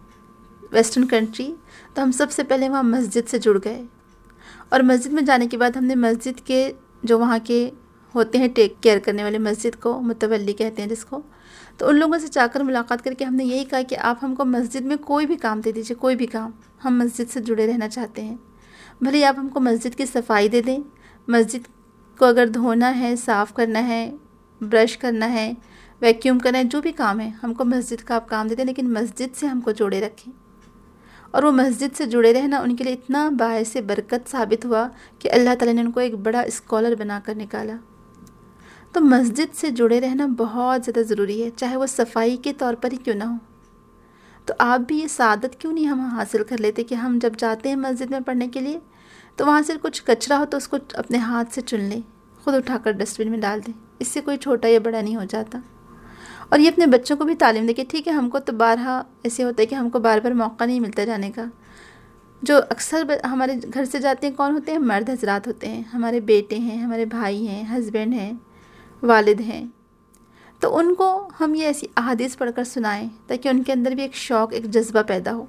ویسٹرن کنٹری، تو ہم سب سے پہلے وہاں مسجد سے جڑ گئے، اور مسجد میں جانے کے بعد ہم نے مسجد کے جو وہاں کے ہوتے ہیں ٹیک کیئر کرنے والے، مسجد کو متولی کہتے ہیں جس کو، تو ان لوگوں سے جا کر ملاقات کر کے ہم نے یہی کہا کہ آپ ہم کو مسجد میں کوئی بھی کام دے دیجیے، کوئی بھی کام، ہم مسجد سے جڑے رہنا چاہتے ہیں۔ بھلے آپ ہم کو مسجد کی صفائی دے دیں، مسجد کو اگر دھونا ہے، صاف کرنا ہے، برش کرنا ہے، ویکیوم کرنا ہے، جو بھی کام ہے ہم کو مسجد کا آپ کام دے دیں، لیکن مسجد سے ہم کو جوڑے رکھیں۔ اور وہ مسجد سے جڑے رہنا ان کے لیے اتنا باعث برکت ثابت ہوا کہ اللہ تعالیٰ نے ان کو ایک بڑا اسکالر بنا کر نکالا۔ تو مسجد سے جڑے رہنا بہت زیادہ ضروری ہے، چاہے وہ صفائی کے طور پر ہی کیوں نہ ہو۔ تو آپ بھی یہ سعادت کیوں نہیں ہم حاصل کر لیتے کہ ہم جب جاتے ہیں مسجد میں پڑھنے کے لیے تو وہاں سے کچھ کچرا ہو تو اس کو اپنے ہاتھ سے چن لیں، خود اٹھا کر ڈسٹ بن میں ڈال دیں، اس سے کوئی چھوٹا یا بڑا نہیں ہو جاتا۔ اور یہ اپنے بچوں کو بھی تعلیم دے کہ ٹھیک ہے، ہم کو تو بارہا ایسے ہوتا ہے کہ ہم کو بار بار موقع نہیں ملتا جانے کا۔ جو اکثر ہمارے گھر سے جاتے ہیں کون ہوتے ہیں؟ مرد حضرات ہوتے ہیں، ہمارے بیٹے ہیں، ہمارے بھائی ہیں، ہسبینڈ ہیں، والد ہیں۔ تو ان کو ہم یہ ایسی احادیث پڑھ کر سنائیں تاکہ ان کے اندر بھی ایک شوق، ایک جذبہ پیدا ہو۔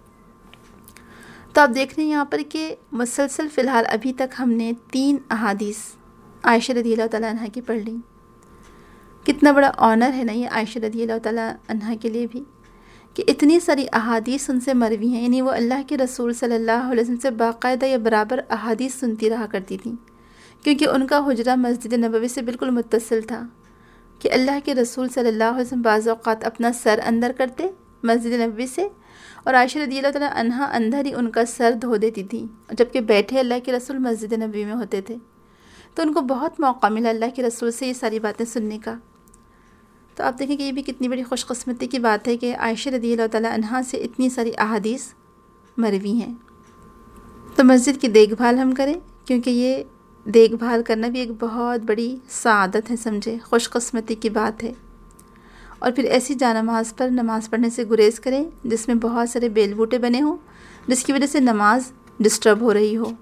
تو آپ دیکھ رہے ہیں یہاں پر کہ مسلسل فی الحال ابھی تک ہم نے 3 احادیث عائشہ رضی اللہ تعالیٰ عنہ کی پڑھ لی۔ کتنا بڑا آنر ہے نا یہ عائشہ رضی اللہ تعالیٰ عنہ کے لیے بھی، کہ اتنی ساری احادیث ان سے مروی ہیں، یعنی وہ اللہ کے رسول صلی اللہ علیہ وسلم سے باقاعدہ یا برابر احادیث سنتی رہا کرتی تھیں، کیونکہ ان کا حجرہ مسجد نبوی سے بالکل متصل تھا، کہ اللہ کے رسول صلی اللہ علیہ وسلم بعض اوقات اپنا سر اندر کرتے مسجد نبوی سے، اور عائشہ رضی اللہ تعالیٰ عنہ اندر ہی ان کا سر دھو دیتی تھیں، جبکہ بیٹھے اللہ کے رسول مسجد نبوی میں ہوتے تھے۔ تو ان کو بہت موقع ملا اللہ کے رسول سے یہ ساری باتیں سننے کا۔ تو آپ دیکھیں کہ یہ بھی کتنی بڑی خوش قسمتی کی بات ہے کہ عائشہ رضی اللہ تعالیٰ عنہ سے اتنی ساری احادیث مروی ہیں۔ تو مسجد کی دیکھ بھال ہم کریں، کیونکہ یہ دیکھ بھال کرنا بھی ایک بہت بڑی سعادت ہے، سمجھے، خوش قسمتی کی بات ہے۔ اور پھر ایسی جا نماز پر نماز پڑھنے سے گریز کریں جس میں بہت سارے بیل بوٹے بنے ہوں، جس کی وجہ سے نماز ڈسٹرب ہو رہی ہو۔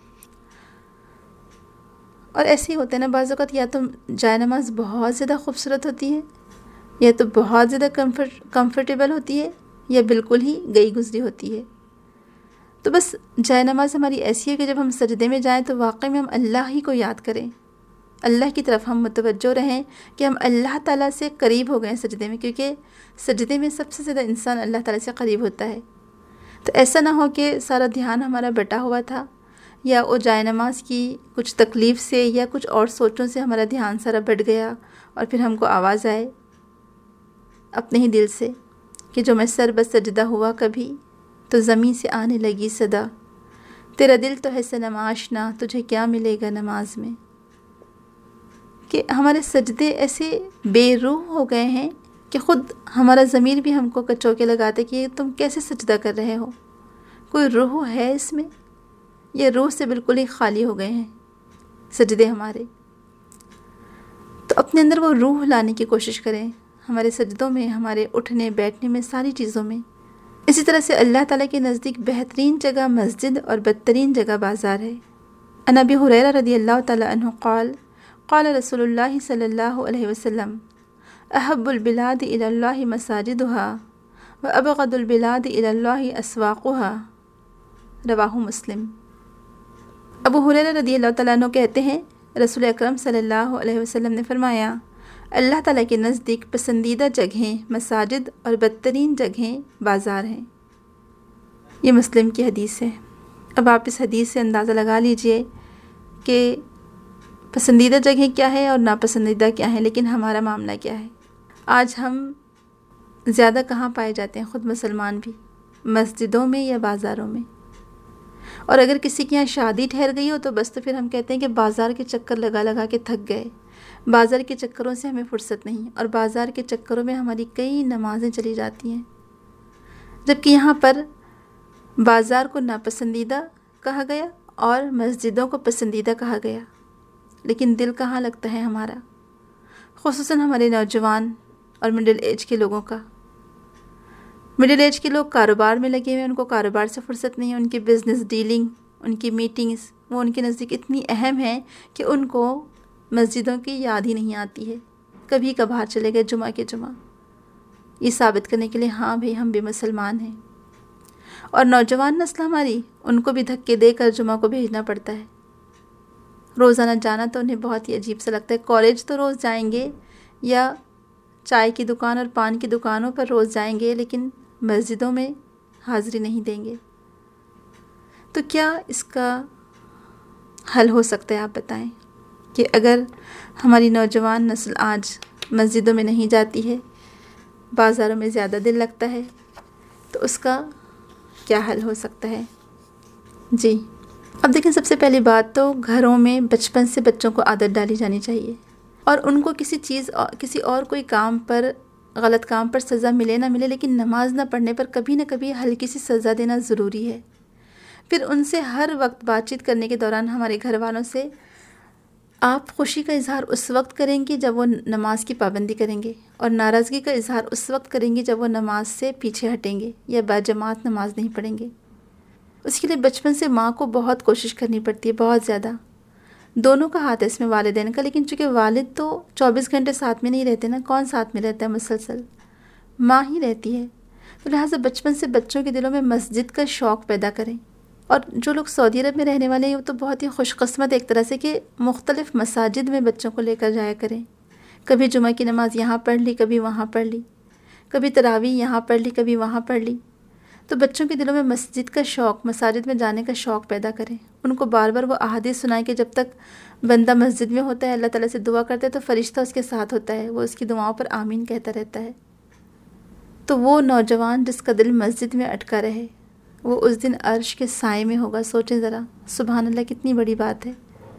اور ایسے ہی ہوتا ہے نا بعض اوقات، یا تو جائے نماز بہت زیادہ خوبصورت ہوتی ہے، یا تو بہت زیادہ کمفرٹیبل ہوتی ہے، یا بالکل ہی گئی گزری ہوتی ہے۔ تو بس جائے نماز ہماری ایسی ہے کہ جب ہم سجدے میں جائیں تو واقعی میں ہم اللہ ہی کو یاد کریں، اللہ کی طرف ہم متوجہ رہیں کہ ہم اللہ تعالیٰ سے قریب ہو گئے ہیں سجدے میں، کیونکہ سجدے میں سب سے زیادہ انسان اللہ تعالیٰ سے قریب ہوتا ہے۔ تو ایسا نہ ہو کہ سارا دھیان ہمارا بٹا ہوا تھا، یا وہ جائے نماز کی کچھ تکلیف سے یا کچھ اور سوچوں سے ہمارا دھیان سارا بٹ گیا، اور پھر ہم کو آواز آئے اپنے ہی دل سے کہ جو میں سر بس سجدہ ہوا کبھی تو زمین سے آنے لگی صدا، تیرا دل تو ہے صنم آشنا، تجھے کیا ملے گا نماز میں۔ کہ ہمارے سجدے ایسے بے روح ہو گئے ہیں کہ خود ہمارا ضمیر بھی ہم کو کچوکے لگاتے کہ تم کیسے سجدہ کر رہے ہو، کوئی روح ہے اس میں؟ یہ روح سے بالکل ہی خالی ہو گئے ہیں سجدے ہمارے۔ تو اپنے اندر وہ روح لانے کی کوشش کریں، ہمارے سجدوں میں، ہمارے اٹھنے بیٹھنے میں، ساری چیزوں میں۔ اسی طرح سے اللہ تعالیٰ کے نزدیک بہترین جگہ مسجد اور بدترین جگہ بازار ہے۔ عن ابی ہریرہ رضی اللہ تعالیٰ عنہ قال قال رسول اللہ صلی اللہ علیہ وسلم احب البلاد الی اللہ مساجدها وَأَبْغَضُ الْبِلَادِ إِلَى اللَّهِ أَسْوَاقُهَا رواہ مسلم۔ ابو ہریرہ رضی اللہ تعالیٰ عنہ کہتے ہیں رسول اکرم صلی اللہ علیہ وسلم نے فرمایا اللہ تعالیٰ کے نزدیک پسندیدہ جگہیں مساجد اور بدترین جگہیں بازار ہیں۔ یہ مسلم کی حدیث ہے۔ اب آپ اس حدیث سے اندازہ لگا لیجئے کہ پسندیدہ جگہیں کیا ہے اور ناپسندیدہ کیا ہیں، لیکن ہمارا معاملہ کیا ہے۔ آج ہم زیادہ کہاں پائے جاتے ہیں، خود مسلمان بھی، مسجدوں میں یا بازاروں میں۔ اور اگر کسی کے یہاں شادی ٹھہر گئی ہو تو بس تو پھر ہم کہتے ہیں کہ بازار کے چکر لگا لگا کے تھک گئے، بازار کے چکروں سے ہمیں فرصت نہیں، اور بازار کے چکروں میں ہماری کئی نمازیں چلی جاتی ہیں، جبکہ یہاں پر بازار کو ناپسندیدہ کہا گیا اور مسجدوں کو پسندیدہ کہا گیا۔ لیکن دل کہاں لگتا ہے ہمارا، خصوصاً ہمارے نوجوان اور مڈل ایج کے لوگوں کا۔ مڈل ایج کے لوگ کاروبار میں لگے ہوئے ہیں، ان کو کاروبار سے فرصت نہیں ہے، ان کی بزنس ڈیلنگ، ان کی میٹنگز وہ ان کے نزدیک اتنی اہم ہیں کہ ان کو مسجدوں کی یاد ہی نہیں آتی ہے۔ کبھی کبھار چلے گئے جمعہ کے جمعہ، یہ ثابت کرنے کے لیے ہاں بھئی ہم بھی مسلمان ہیں۔ اور نوجوان نسل ہماری، ان کو بھی دھکے دے کر جمعہ کو بھیجنا پڑتا ہے۔ روزانہ جانا تو انہیں بہت ہی عجیب سا لگتا ہے۔ کالج تو روز جائیں گے یا چائے کی دکان اور پان کی دکانوں پر روز جائیں گے، لیکن مسجدوں میں حاضری نہیں دیں گے۔ تو کیا اس کا حل ہو سکتا ہے، آپ بتائیں کہ اگر ہماری نوجوان نسل آج مسجدوں میں نہیں جاتی ہے، بازاروں میں زیادہ دل لگتا ہے، تو اس کا کیا حل ہو سکتا ہے؟ جی اب دیکھیں، سب سے پہلی بات تو گھروں میں بچپن سے بچوں کو عادت ڈالی جانی چاہیے، اور ان کو کسی اور کوئی کام پر، غلط کام پر سزا ملے نہ ملے، لیکن نماز نہ پڑھنے پر کبھی نہ کبھی ہلکی سی سزا دینا ضروری ہے۔ پھر ان سے ہر وقت بات چیت کرنے کے دوران ہمارے گھر والوں سے آپ خوشی کا اظہار اس وقت کریں گے جب وہ نماز کی پابندی کریں گے، اور ناراضگی کا اظہار اس وقت کریں گے جب وہ نماز سے پیچھے ہٹیں گے یا باجماعت نماز نہیں پڑھیں گے۔ اس کے لیے بچپن سے ماں کو بہت کوشش کرنی پڑتی ہے، بہت زیادہ۔ دونوں کا ہاتھ ہے اس میں، والدین کا، لیکن چونکہ والد تو 24 گھنٹے ساتھ میں نہیں رہتے نا، کون ساتھ میں رہتا ہے مسلسل، ماں ہی رہتی ہے۔ تو لہٰذا بچپن سے بچوں کے دلوں میں مسجد کا شوق پیدا کریں۔ اور جو لوگ سعودی عرب میں رہنے والے ہیں وہ تو بہت ہی خوش قسمت ایک طرح سے کہ مختلف مساجد میں بچوں کو لے کر جایا کریں۔ کبھی جمعہ کی نماز یہاں پڑھ لی، کبھی وہاں پڑھ لی، کبھی تراویح یہاں پڑھ لی، کبھی وہاں پڑھ لی۔ تو بچوں کے دلوں میں مسجد کا شوق، مساجد میں جانے کا شوق پیدا کریں۔ ان کو بار بار وہ احادیث سنائیں کہ جب تک بندہ مسجد میں ہوتا ہے، اللہ تعالیٰ سے دعا کرتا ہے تو فرشتہ اس کے ساتھ ہوتا ہے، وہ اس کی دعاؤں پر آمین کہتا رہتا ہے۔ تو وہ نوجوان جس کا دل مسجد میں اٹکا رہے، وہ اس دن عرش کے سائے میں ہوگا۔ سوچیں ذرا، سبحان اللہ، کتنی بڑی بات ہے۔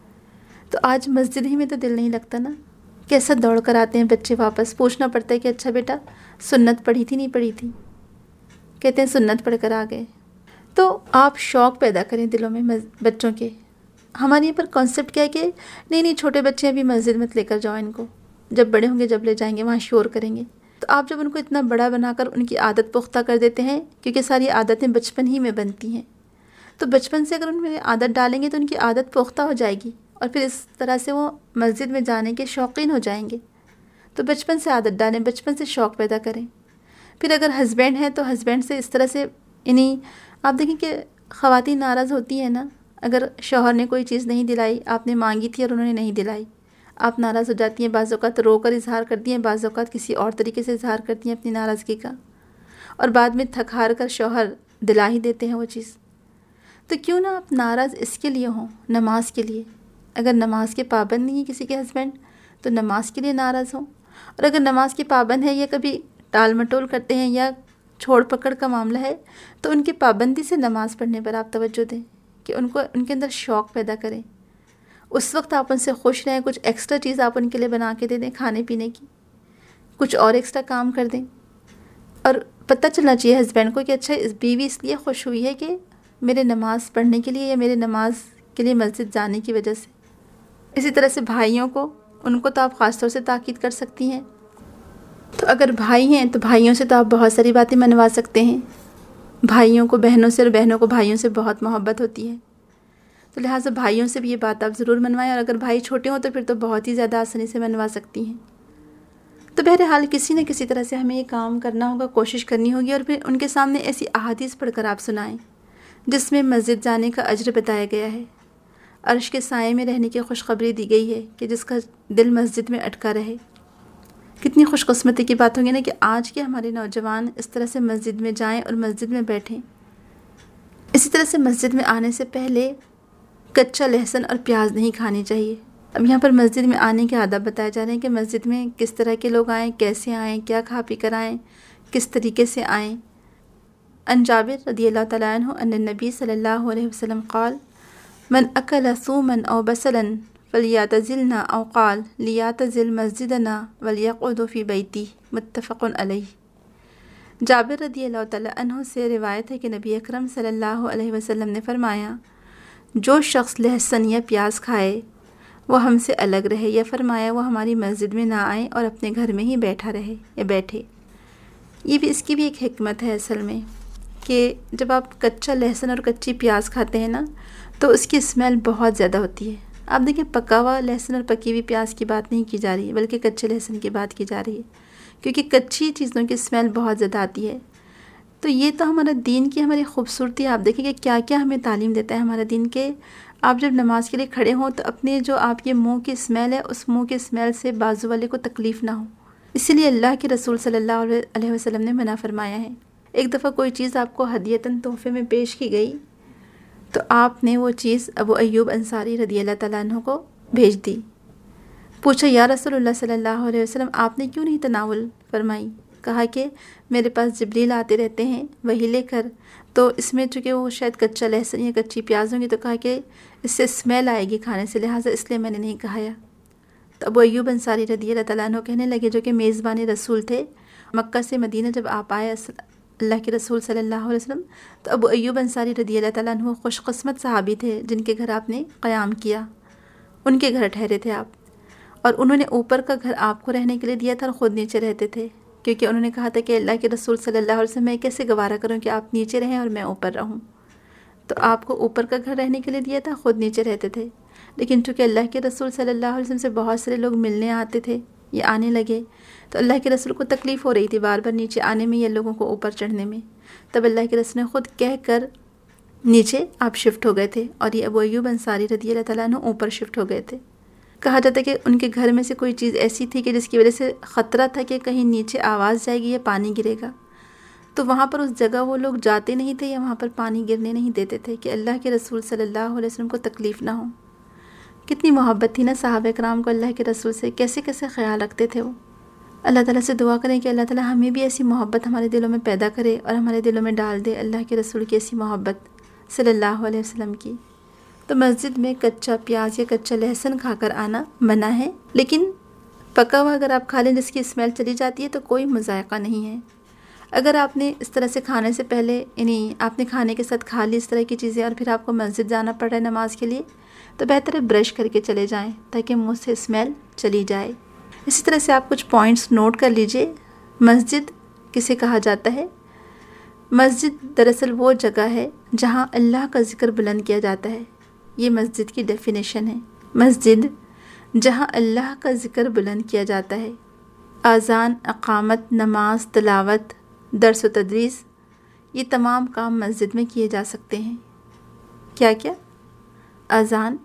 تو آج مسجد ہی میں تو دل نہیں لگتا نا، کیسا دوڑ کر آتے ہیں بچے واپس، پوچھنا پڑتا ہے کہ اچھا بیٹا سنت پڑھی تھی نہیں پڑھی تھی، کہتے ہیں سنت پڑھ کر آ گئے۔ تو آپ شوق پیدا کریں دلوں میں بچوں کے۔ ہمارے یہاں پر کانسیپٹ کیا ہے کہ نہیں چھوٹے بچے ابھی مسجد مت لے کر جاؤ ان کو، جب بڑے ہوں گے جب لے جائیں گے، وہاں شور کریں گے۔ تو آپ جب ان کو اتنا بڑا بنا کر ان کی عادت پختہ کر دیتے ہیں، کیونکہ ساری عادتیں بچپن ہی میں بنتی ہیں، تو بچپن سے اگر ان میں عادت ڈالیں گے تو ان کی عادت پختہ ہو جائے گی، اور پھر اس طرح سے وہ مسجد میں جانے کے شوقین ہو جائیں گے۔ تو بچپن سے عادت ڈالیں، بچپن سے شوق پیدا کریں۔ پھر اگر ہسبینڈ ہے تو ہسبینڈ سے اس طرح سے، یعنی آپ دیکھیں کہ خواتین ناراض ہوتی ہیں نا، اگر شوہر نے کوئی چیز نہیں دلائی، آپ نے مانگی تھی اور انہوں نے نہیں دلائی، آپ ناراض ہو جاتی ہیں، بعض اوقات رو کر اظہار کرتی ہیں، بعض اوقات کسی اور طریقے سے اظہار کرتی ہیں اپنی ناراضگی کا، اور بعد میں تھک ہار کر شوہر دلا ہی دیتے ہیں وہ چیز۔ تو کیوں نہ آپ ناراض اس کے لیے ہوں، نماز کے لیے۔ اگر نماز کے پابند نہیں ہے کسی کے ہسبینڈ تو نماز کے لیے ناراض ہوں، اور اگر نماز کے پابند ہے یا کبھی ٹال مٹول کرتے ہیں یا چھوڑ پکڑ کا معاملہ ہے، تو ان کی پابندی سے نماز پڑھنے پر آپ توجہ دیں کہ ان کے اندر شوق پیدا کریں۔ اس وقت آپ ان سے خوش رہیں، کچھ ایکسٹرا چیز آپ ان کے لیے بنا کے دے دیں کھانے پینے کی، کچھ اور ایکسٹرا کام کر دیں، اور پتہ چلنا چاہیے ہسبینڈ کو کہ اچھا اس بیوی اس لیے خوش ہوئی ہے کہ میرے نماز پڑھنے کے لیے یا میرے نماز کے لیے مسجد جانے کی وجہ سے۔ اسی طرح سے بھائیوں کو، ان کو تو آپ خاص طور سے تاکید کر سکتی ہیں۔ تو اگر بھائی ہیں تو بھائیوں سے تو آپ بہت ساری باتیں منوا سکتے ہیں۔ بھائیوں کو بہنوں سے اور بہنوں کو بھائیوں سے بہت محبت ہوتی ہے، تو لہٰذا بھائیوں سے بھی یہ بات آپ ضرور منوائیں، اور اگر بھائی چھوٹے ہوں تو پھر تو بہت ہی زیادہ آسانی سے منوا سکتی ہیں۔ تو بہرحال کسی نہ کسی طرح سے ہمیں یہ کام کرنا ہوگا، کوشش کرنی ہوگی، اور پھر ان کے سامنے ایسی احادیث پڑھ کر آپ سنائیں جس میں مسجد جانے کا اجر بتایا گیا ہے، عرش کے سائے میں رہنے کی خوشخبری دی گئی ہے کہ جس کا دل مسجد میں اٹکا رہے۔ کتنی خوش قسمتی کی بات ہوگی نا کہ آج کے ہمارے نوجوان اس طرح سے مسجد میں جائیں اور مسجد میں بیٹھیں۔ اسی طرح سے مسجد میں آنے سے پہلے کچا لہسن اور پیاز نہیں کھانی چاہیے۔ اب یہاں پر مسجد میں آنے کے آداب بتائے جا رہے ہیں کہ مسجد میں کس طرح کے لوگ آئیں، کیسے آئیں، کیا کھا پی کر آئیں، کس طریقے سے آئیں۔ عن جابر رضی اللہ تعالیٰ عنہ ان النبی صلی اللہ علیہ وسلم قال من اکل ثوما او بصلا فلیعتزلنا او قال لیعتزل مسجدنا ولیقعد فی بیتی، متفق علیہ۔ جابر رضی اللہ تعالیٰ عنہ سے روایت ہے کہ نبی اکرم صلی اللہ علیہ وسلم نے فرمایا، جو شخص لہسن یا پیاز کھائے وہ ہم سے الگ رہے، یا فرمایا وہ ہماری مسجد میں نہ آئے اور اپنے گھر میں ہی بیٹھا رہے یا بیٹھے۔ یہ بھی اس کی بھی ایک حکمت ہے اصل میں کہ جب آپ کچا لہسن اور کچی پیاز کھاتے ہیں نا تو اس کی اسمیل بہت زیادہ ہوتی ہے۔ آپ دیکھیں پکا ہوا لہسن اور پکی ہوئی پیاز کی بات نہیں کی جا رہی ہے بلکہ کچے لہسن کی بات کی جا رہی ہے، کیونکہ کچی چیزوں کی اسمیل بہت زیادہ آتی ہے۔ تو یہ تو ہمارا دین کی ہماری خوبصورتی ہے۔ آپ دیکھیں کہ کیا کیا ہمیں تعلیم دیتا ہے ہمارا دین کے آپ جب نماز کے لیے کھڑے ہوں تو اپنے جو آپ کے منہ کی اسمیل ہے اس منہ کی اسمیل سے بازو والے کو تکلیف نہ ہو، اسی لیے اللہ کے رسول صلی اللہ علیہ وسلم نے منع فرمایا ہے۔ ایک دفعہ کوئی چیز آپ کو ہدیتاً تحفے میں پیش کی گئی تو آپ نے وہ چیز ابو ایوب انصاری رضی اللہ تعالیٰ عنہ کو بھیج دی۔ پوچھا یا رسول اللہ صلی اللہ علیہ وسلم آپ نے کیوں نہیں تناول فرمائی؟ کہا کہ میرے پاس جبریل آتے رہتے ہیں وہی لے کر، تو اس میں چونکہ وہ شاید کچا لہسن یا کچی پیاز ہوں گی تو کہا کہ اس سے اسمیل آئے گی کھانے سے، لہٰذا اس لیے میں نے نہیں کھایا۔ تو ابو ایوب انصاری رضی اللہ تعالیٰ عنہ کہنے لگے، جو کہ میزبان رسول تھے، مکہ سے مدینہ جب آپ آئے اللہ کے رسول صلی اللہ علیہ وسلم، تو ابو ایوب انصاری رضی اللہ تعالیٰ عنہ خوش قسمت صحابی تھے جن کے گھر آپ نے قیام کیا، ان کے گھر ٹھہرے تھے آپ، اور انہوں نے اوپر کا گھر آپ کو رہنے کے لیے دیا تھا اور خود نیچے رہتے تھے، کیونکہ انہوں نے کہا تھا کہ اللہ کے رسول صلی اللہ علیہ وسلم میں کیسے گوارا کروں کہ آپ نیچے رہیں اور میں اوپر رہوں، تو آپ کو اوپر کا گھر رہنے کے لیے دیا تھا، خود نیچے رہتے تھے۔ لیکن چونکہ اللہ کے رسول صلی اللہ علیہ وسلم سے بہت سارے لوگ ملنے آتے تھے، یہ آنے لگے، تو اللہ کے رسول کو تکلیف ہو رہی تھی بار بار نیچے آنے میں یا لوگوں کو اوپر چڑھنے میں، تب اللہ کے رسول نے خود کہہ کر نیچے آپ شفٹ ہو گئے تھے، اور یہ ابو ایوب انصاری رضی اللہ تعالیٰ عنہ اوپر شفٹ ہو گئے تھے۔ کہا جاتا ہے کہ ان کے گھر میں سے کوئی چیز ایسی تھی کہ جس کی وجہ سے خطرہ تھا کہ کہیں نیچے آواز جائے گی یا پانی گرے گا، تو وہاں پر اس جگہ وہ لوگ جاتے نہیں تھے یا وہاں پر پانی گرنے نہیں دیتے تھے کہ اللہ کے رسول صلی اللہ علیہ وسلم کو تکلیف نہ ہو۔ کتنی محبت تھی نا صحابہ کرام کو اللہ کے رسول سے، کیسے کیسے خیال رکھتے تھے وہ۔ اللہ تعالیٰ سے دعا کریں کہ اللہ تعالیٰ ہمیں بھی ایسی محبت ہمارے دلوں میں پیدا کرے اور ہمارے دلوں میں ڈال دے اللہ کے رسول کی ایسی محبت صلی اللہ علیہ وسلم کی۔ تو مسجد میں کچا پیاز یا کچا لہسن کھا کر آنا منع ہے، لیکن پکا ہوا اگر آپ کھا لیں جس کی اسمیل چلی جاتی ہے تو کوئی مذائقہ نہیں ہے۔ اگر آپ نے اس طرح سے کھانے سے پہلے یعنی آپ نے کھانے کے ساتھ کھا لی اس طرح کی چیزیں اور پھر آپ کو مسجد جانا پڑ رہا ہے نماز کے لیے، تو بہتر ہے برش کر کے چلے جائیں تاکہ منہ سے اسمیل چلی جائے۔ اسی طرح سے آپ کچھ پوائنٹس نوٹ کر لیجئے۔ مسجد کسے کہا جاتا ہے؟ مسجد دراصل وہ جگہ ہے جہاں اللہ کا ذکر بلند کیا جاتا ہے، یہ مسجد کی ڈیفینیشن ہے۔ مسجد جہاں اللہ کا ذکر بلند کیا جاتا ہے، اذان، اقامت، نماز، تلاوت، درس و تدریس، یہ تمام کام مسجد میں کیے جا سکتے ہیں۔ کیا کیا؟ اذان،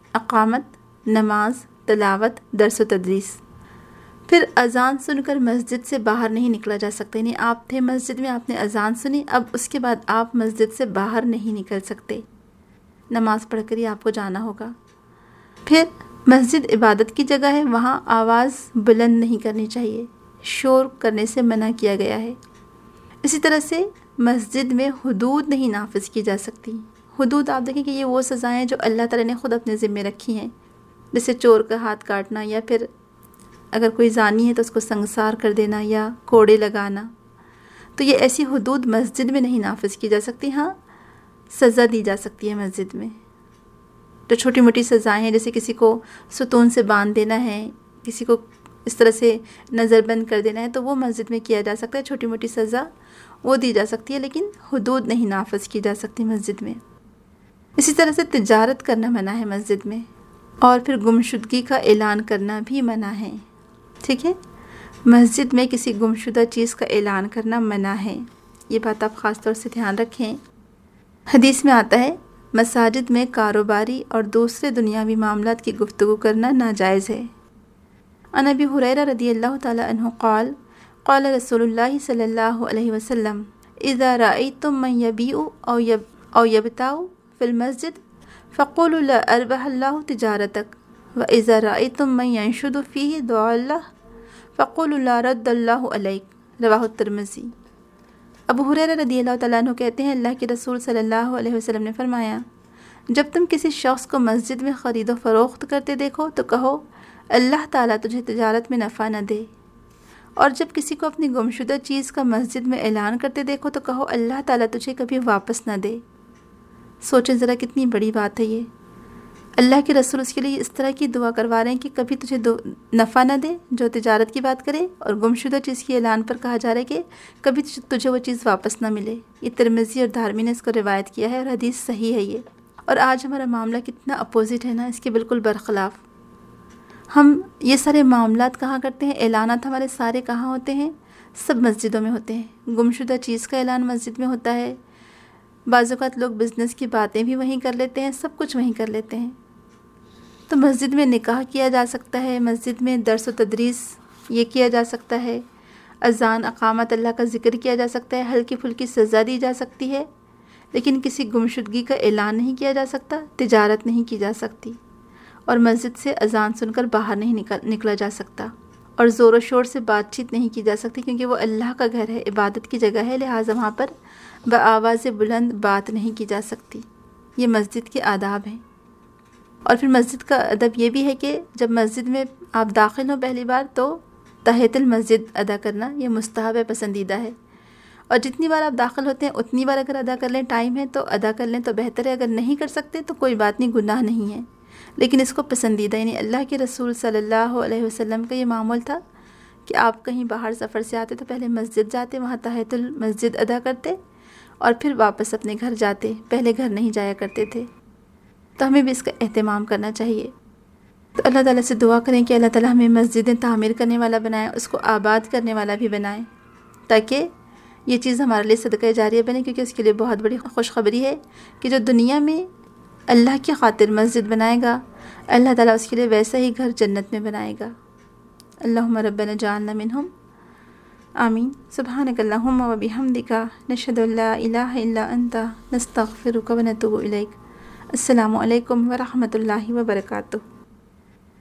اقامت، نماز، تلاوت، درس و تدریس۔ پھر اذان سن کر مسجد سے باہر نہیں نکلا جا سکتا، یعنی آپ تھے مسجد میں، آپ نے اذان سنی، اب اس کے بعد آپ مسجد سے باہر نہیں نکل سکتے، نماز پڑھ کر ہی آپ کو جانا ہوگا۔ پھر مسجد عبادت کی جگہ ہے، وہاں آواز بلند نہیں کرنی چاہیے، شور کرنے سے منع کیا گیا ہے۔ اسی طرح سے مسجد میں حدود نہیں نافذ کی جا سکتی۔ حدود آپ دیکھیں کہ یہ وہ سزائیں جو اللہ تعالیٰ نے خود اپنے ذمہ رکھی ہیں، جیسے چور کا ہاتھ کاٹنا، یا پھر اگر کوئی زانی ہے تو اس کو سنگسار کر دینا یا کوڑے لگانا، تو یہ ایسی حدود مسجد میں نہیں نافذ کی جا سکتی۔ ہاں سزا دی جا سکتی ہے مسجد میں، تو چھوٹی موٹی سزائیں ہیں، جیسے کسی کو ستون سے باندھ دینا ہے، کسی کو اس طرح سے نظر بند کر دینا ہے، تو وہ مسجد میں کیا جا سکتا ہے، چھوٹی موٹی سزا وہ دی جا سکتی ہے، لیکن حدود نہیں نافذ کی جا سکتی مسجد میں۔ اسی طرح سے تجارت کرنا منع ہے مسجد میں، اور پھر گمشدگی کا اعلان کرنا بھی منع ہے، ٹھیک ہے۔ مسجد میں کسی گمشدہ چیز کا اعلان کرنا منع ہے، یہ بات آپ خاص طور سے دھیان رکھیں۔ حدیث میں آتا ہے مساجد میں کاروباری اور دوسرے دنیاوی معاملات کی گفتگو کرنا ناجائز ہے۔ عن ابی ہریرہ رضی اللہ تعالی عنہ قال قال رسول اللہ صلی اللہ علیہ وسلم اذا رأيتم من يبيع او يبتاع في المسجد فقولوا لا اربح اللہ تجارتک واذا رأيتم من ينشد فيه دعاء اللہ فقولوا لا رد اللہ علیک، رواہ الترمذی۔ ابو ہریرہ رضی اللہ تعالیٰ عنہ کہتے ہیں اللہ کے رسول صلی اللہ علیہ وسلم نے فرمایا جب تم کسی شخص کو مسجد میں خرید و فروخت کرتے دیکھو تو کہو اللہ تعالیٰ تجھے تجارت میں نفع نہ دے، اور جب کسی کو اپنی گمشدہ چیز کا مسجد میں اعلان کرتے دیکھو تو کہو اللہ تعالیٰ تجھے کبھی واپس نہ دے۔ سوچیں ذرا کتنی بڑی بات ہے یہ، اللہ کے رسول اس کے لیے اس طرح کی دعا کروا رہے ہیں کہ کبھی تجھے نفع نہ دے جو تجارت کی بات کرے، اور گمشدہ چیز کے اعلان پر کہا جا رہا ہے کہ کبھی تجھے وہ چیز واپس نہ ملے۔ یہ ترمذی اور دارمی نے اس کو روایت کیا ہے اور حدیث صحیح ہے یہ۔ اور آج ہمارا معاملہ کتنا اپوزٹ ہے نا، اس کے بالکل برخلاف۔ ہم یہ سارے معاملات کہاں کرتے ہیں، اعلانات ہمارے سارے کہاں ہوتے ہیں؟ سب مسجدوں میں ہوتے ہیں۔ گمشدہ چیز کا اعلان مسجد میں ہوتا ہے، بعض اوقات لوگ بزنس کی باتیں بھی وہیں کر لیتے ہیں، سب کچھ وہیں کر لیتے ہیں۔ تو مسجد میں نکاح کیا جا سکتا ہے، مسجد میں درس و تدریس یہ کیا جا سکتا ہے، اذان اقامت اللہ کا ذکر کیا جا سکتا ہے، ہلکی پھلکی سزا دی جا سکتی ہے، لیکن کسی گمشدگی کا اعلان نہیں کیا جا سکتا، تجارت نہیں کی جا سکتی، اور مسجد سے اذان سن کر باہر نہیں نکلا جا سکتا، اور زور و شور سے بات چیت نہیں کی جا سکتی، کیونکہ وہ اللہ کا گھر ہے، عبادت کی جگہ ہے، لہٰذا وہاں پر بآواز بلند بات نہیں کی جا سکتی۔ یہ مسجد کے آداب ہیں۔ اور پھر مسجد کا ادب یہ بھی ہے کہ جب مسجد میں آپ داخل ہوں پہلی بار تو تحیۃ المسجد ادا کرنا یہ مستحب ہے، پسندیدہ ہے، اور جتنی بار آپ داخل ہوتے ہیں اتنی بار اگر ادا کر لیں، ٹائم ہے تو ادا کر لیں تو بہتر ہے، اگر نہیں کر سکتے تو کوئی بات نہیں، گناہ نہیں ہے، لیکن اس کو پسندیدہ، یعنی اللہ کے رسول صلی اللہ علیہ وسلم کا یہ معمول تھا کہ آپ کہیں باہر سفر سے آتے تو پہلے مسجد جاتے، وہاں تحیۃ المسجد ادا کرتے اور پھر واپس اپنے گھر جاتے، پہلے گھر نہیں جایا کرتے تھے۔ تو ہمیں بھی اس کا اہتمام کرنا چاہیے۔ تو اللہ تعالیٰ سے دعا کریں کہ اللہ تعالیٰ ہمیں مسجدیں تعمیر کرنے والا بنائے، اس کو آباد کرنے والا بھی بنائے، تاکہ یہ چیز ہمارے لیے صدقہ جاریہ بنے، کیونکہ اس کے لیے بہت بڑی خوشخبری ہے کہ جو دنیا میں اللہ کی خاطر مسجد بنائے گا، اللہ تعالیٰ اس کے لیے ویسا ہی گھر جنت میں بنائے گا۔ اللہم ربنا جعلنا منہم، آمین۔ سبحانک اللہم و بحمدک، نشہد ان لا الہ الا انت، نستغفرک و نتوب الیک۔ السلام علیکم ورحمۃ اللہ وبرکاتہ۔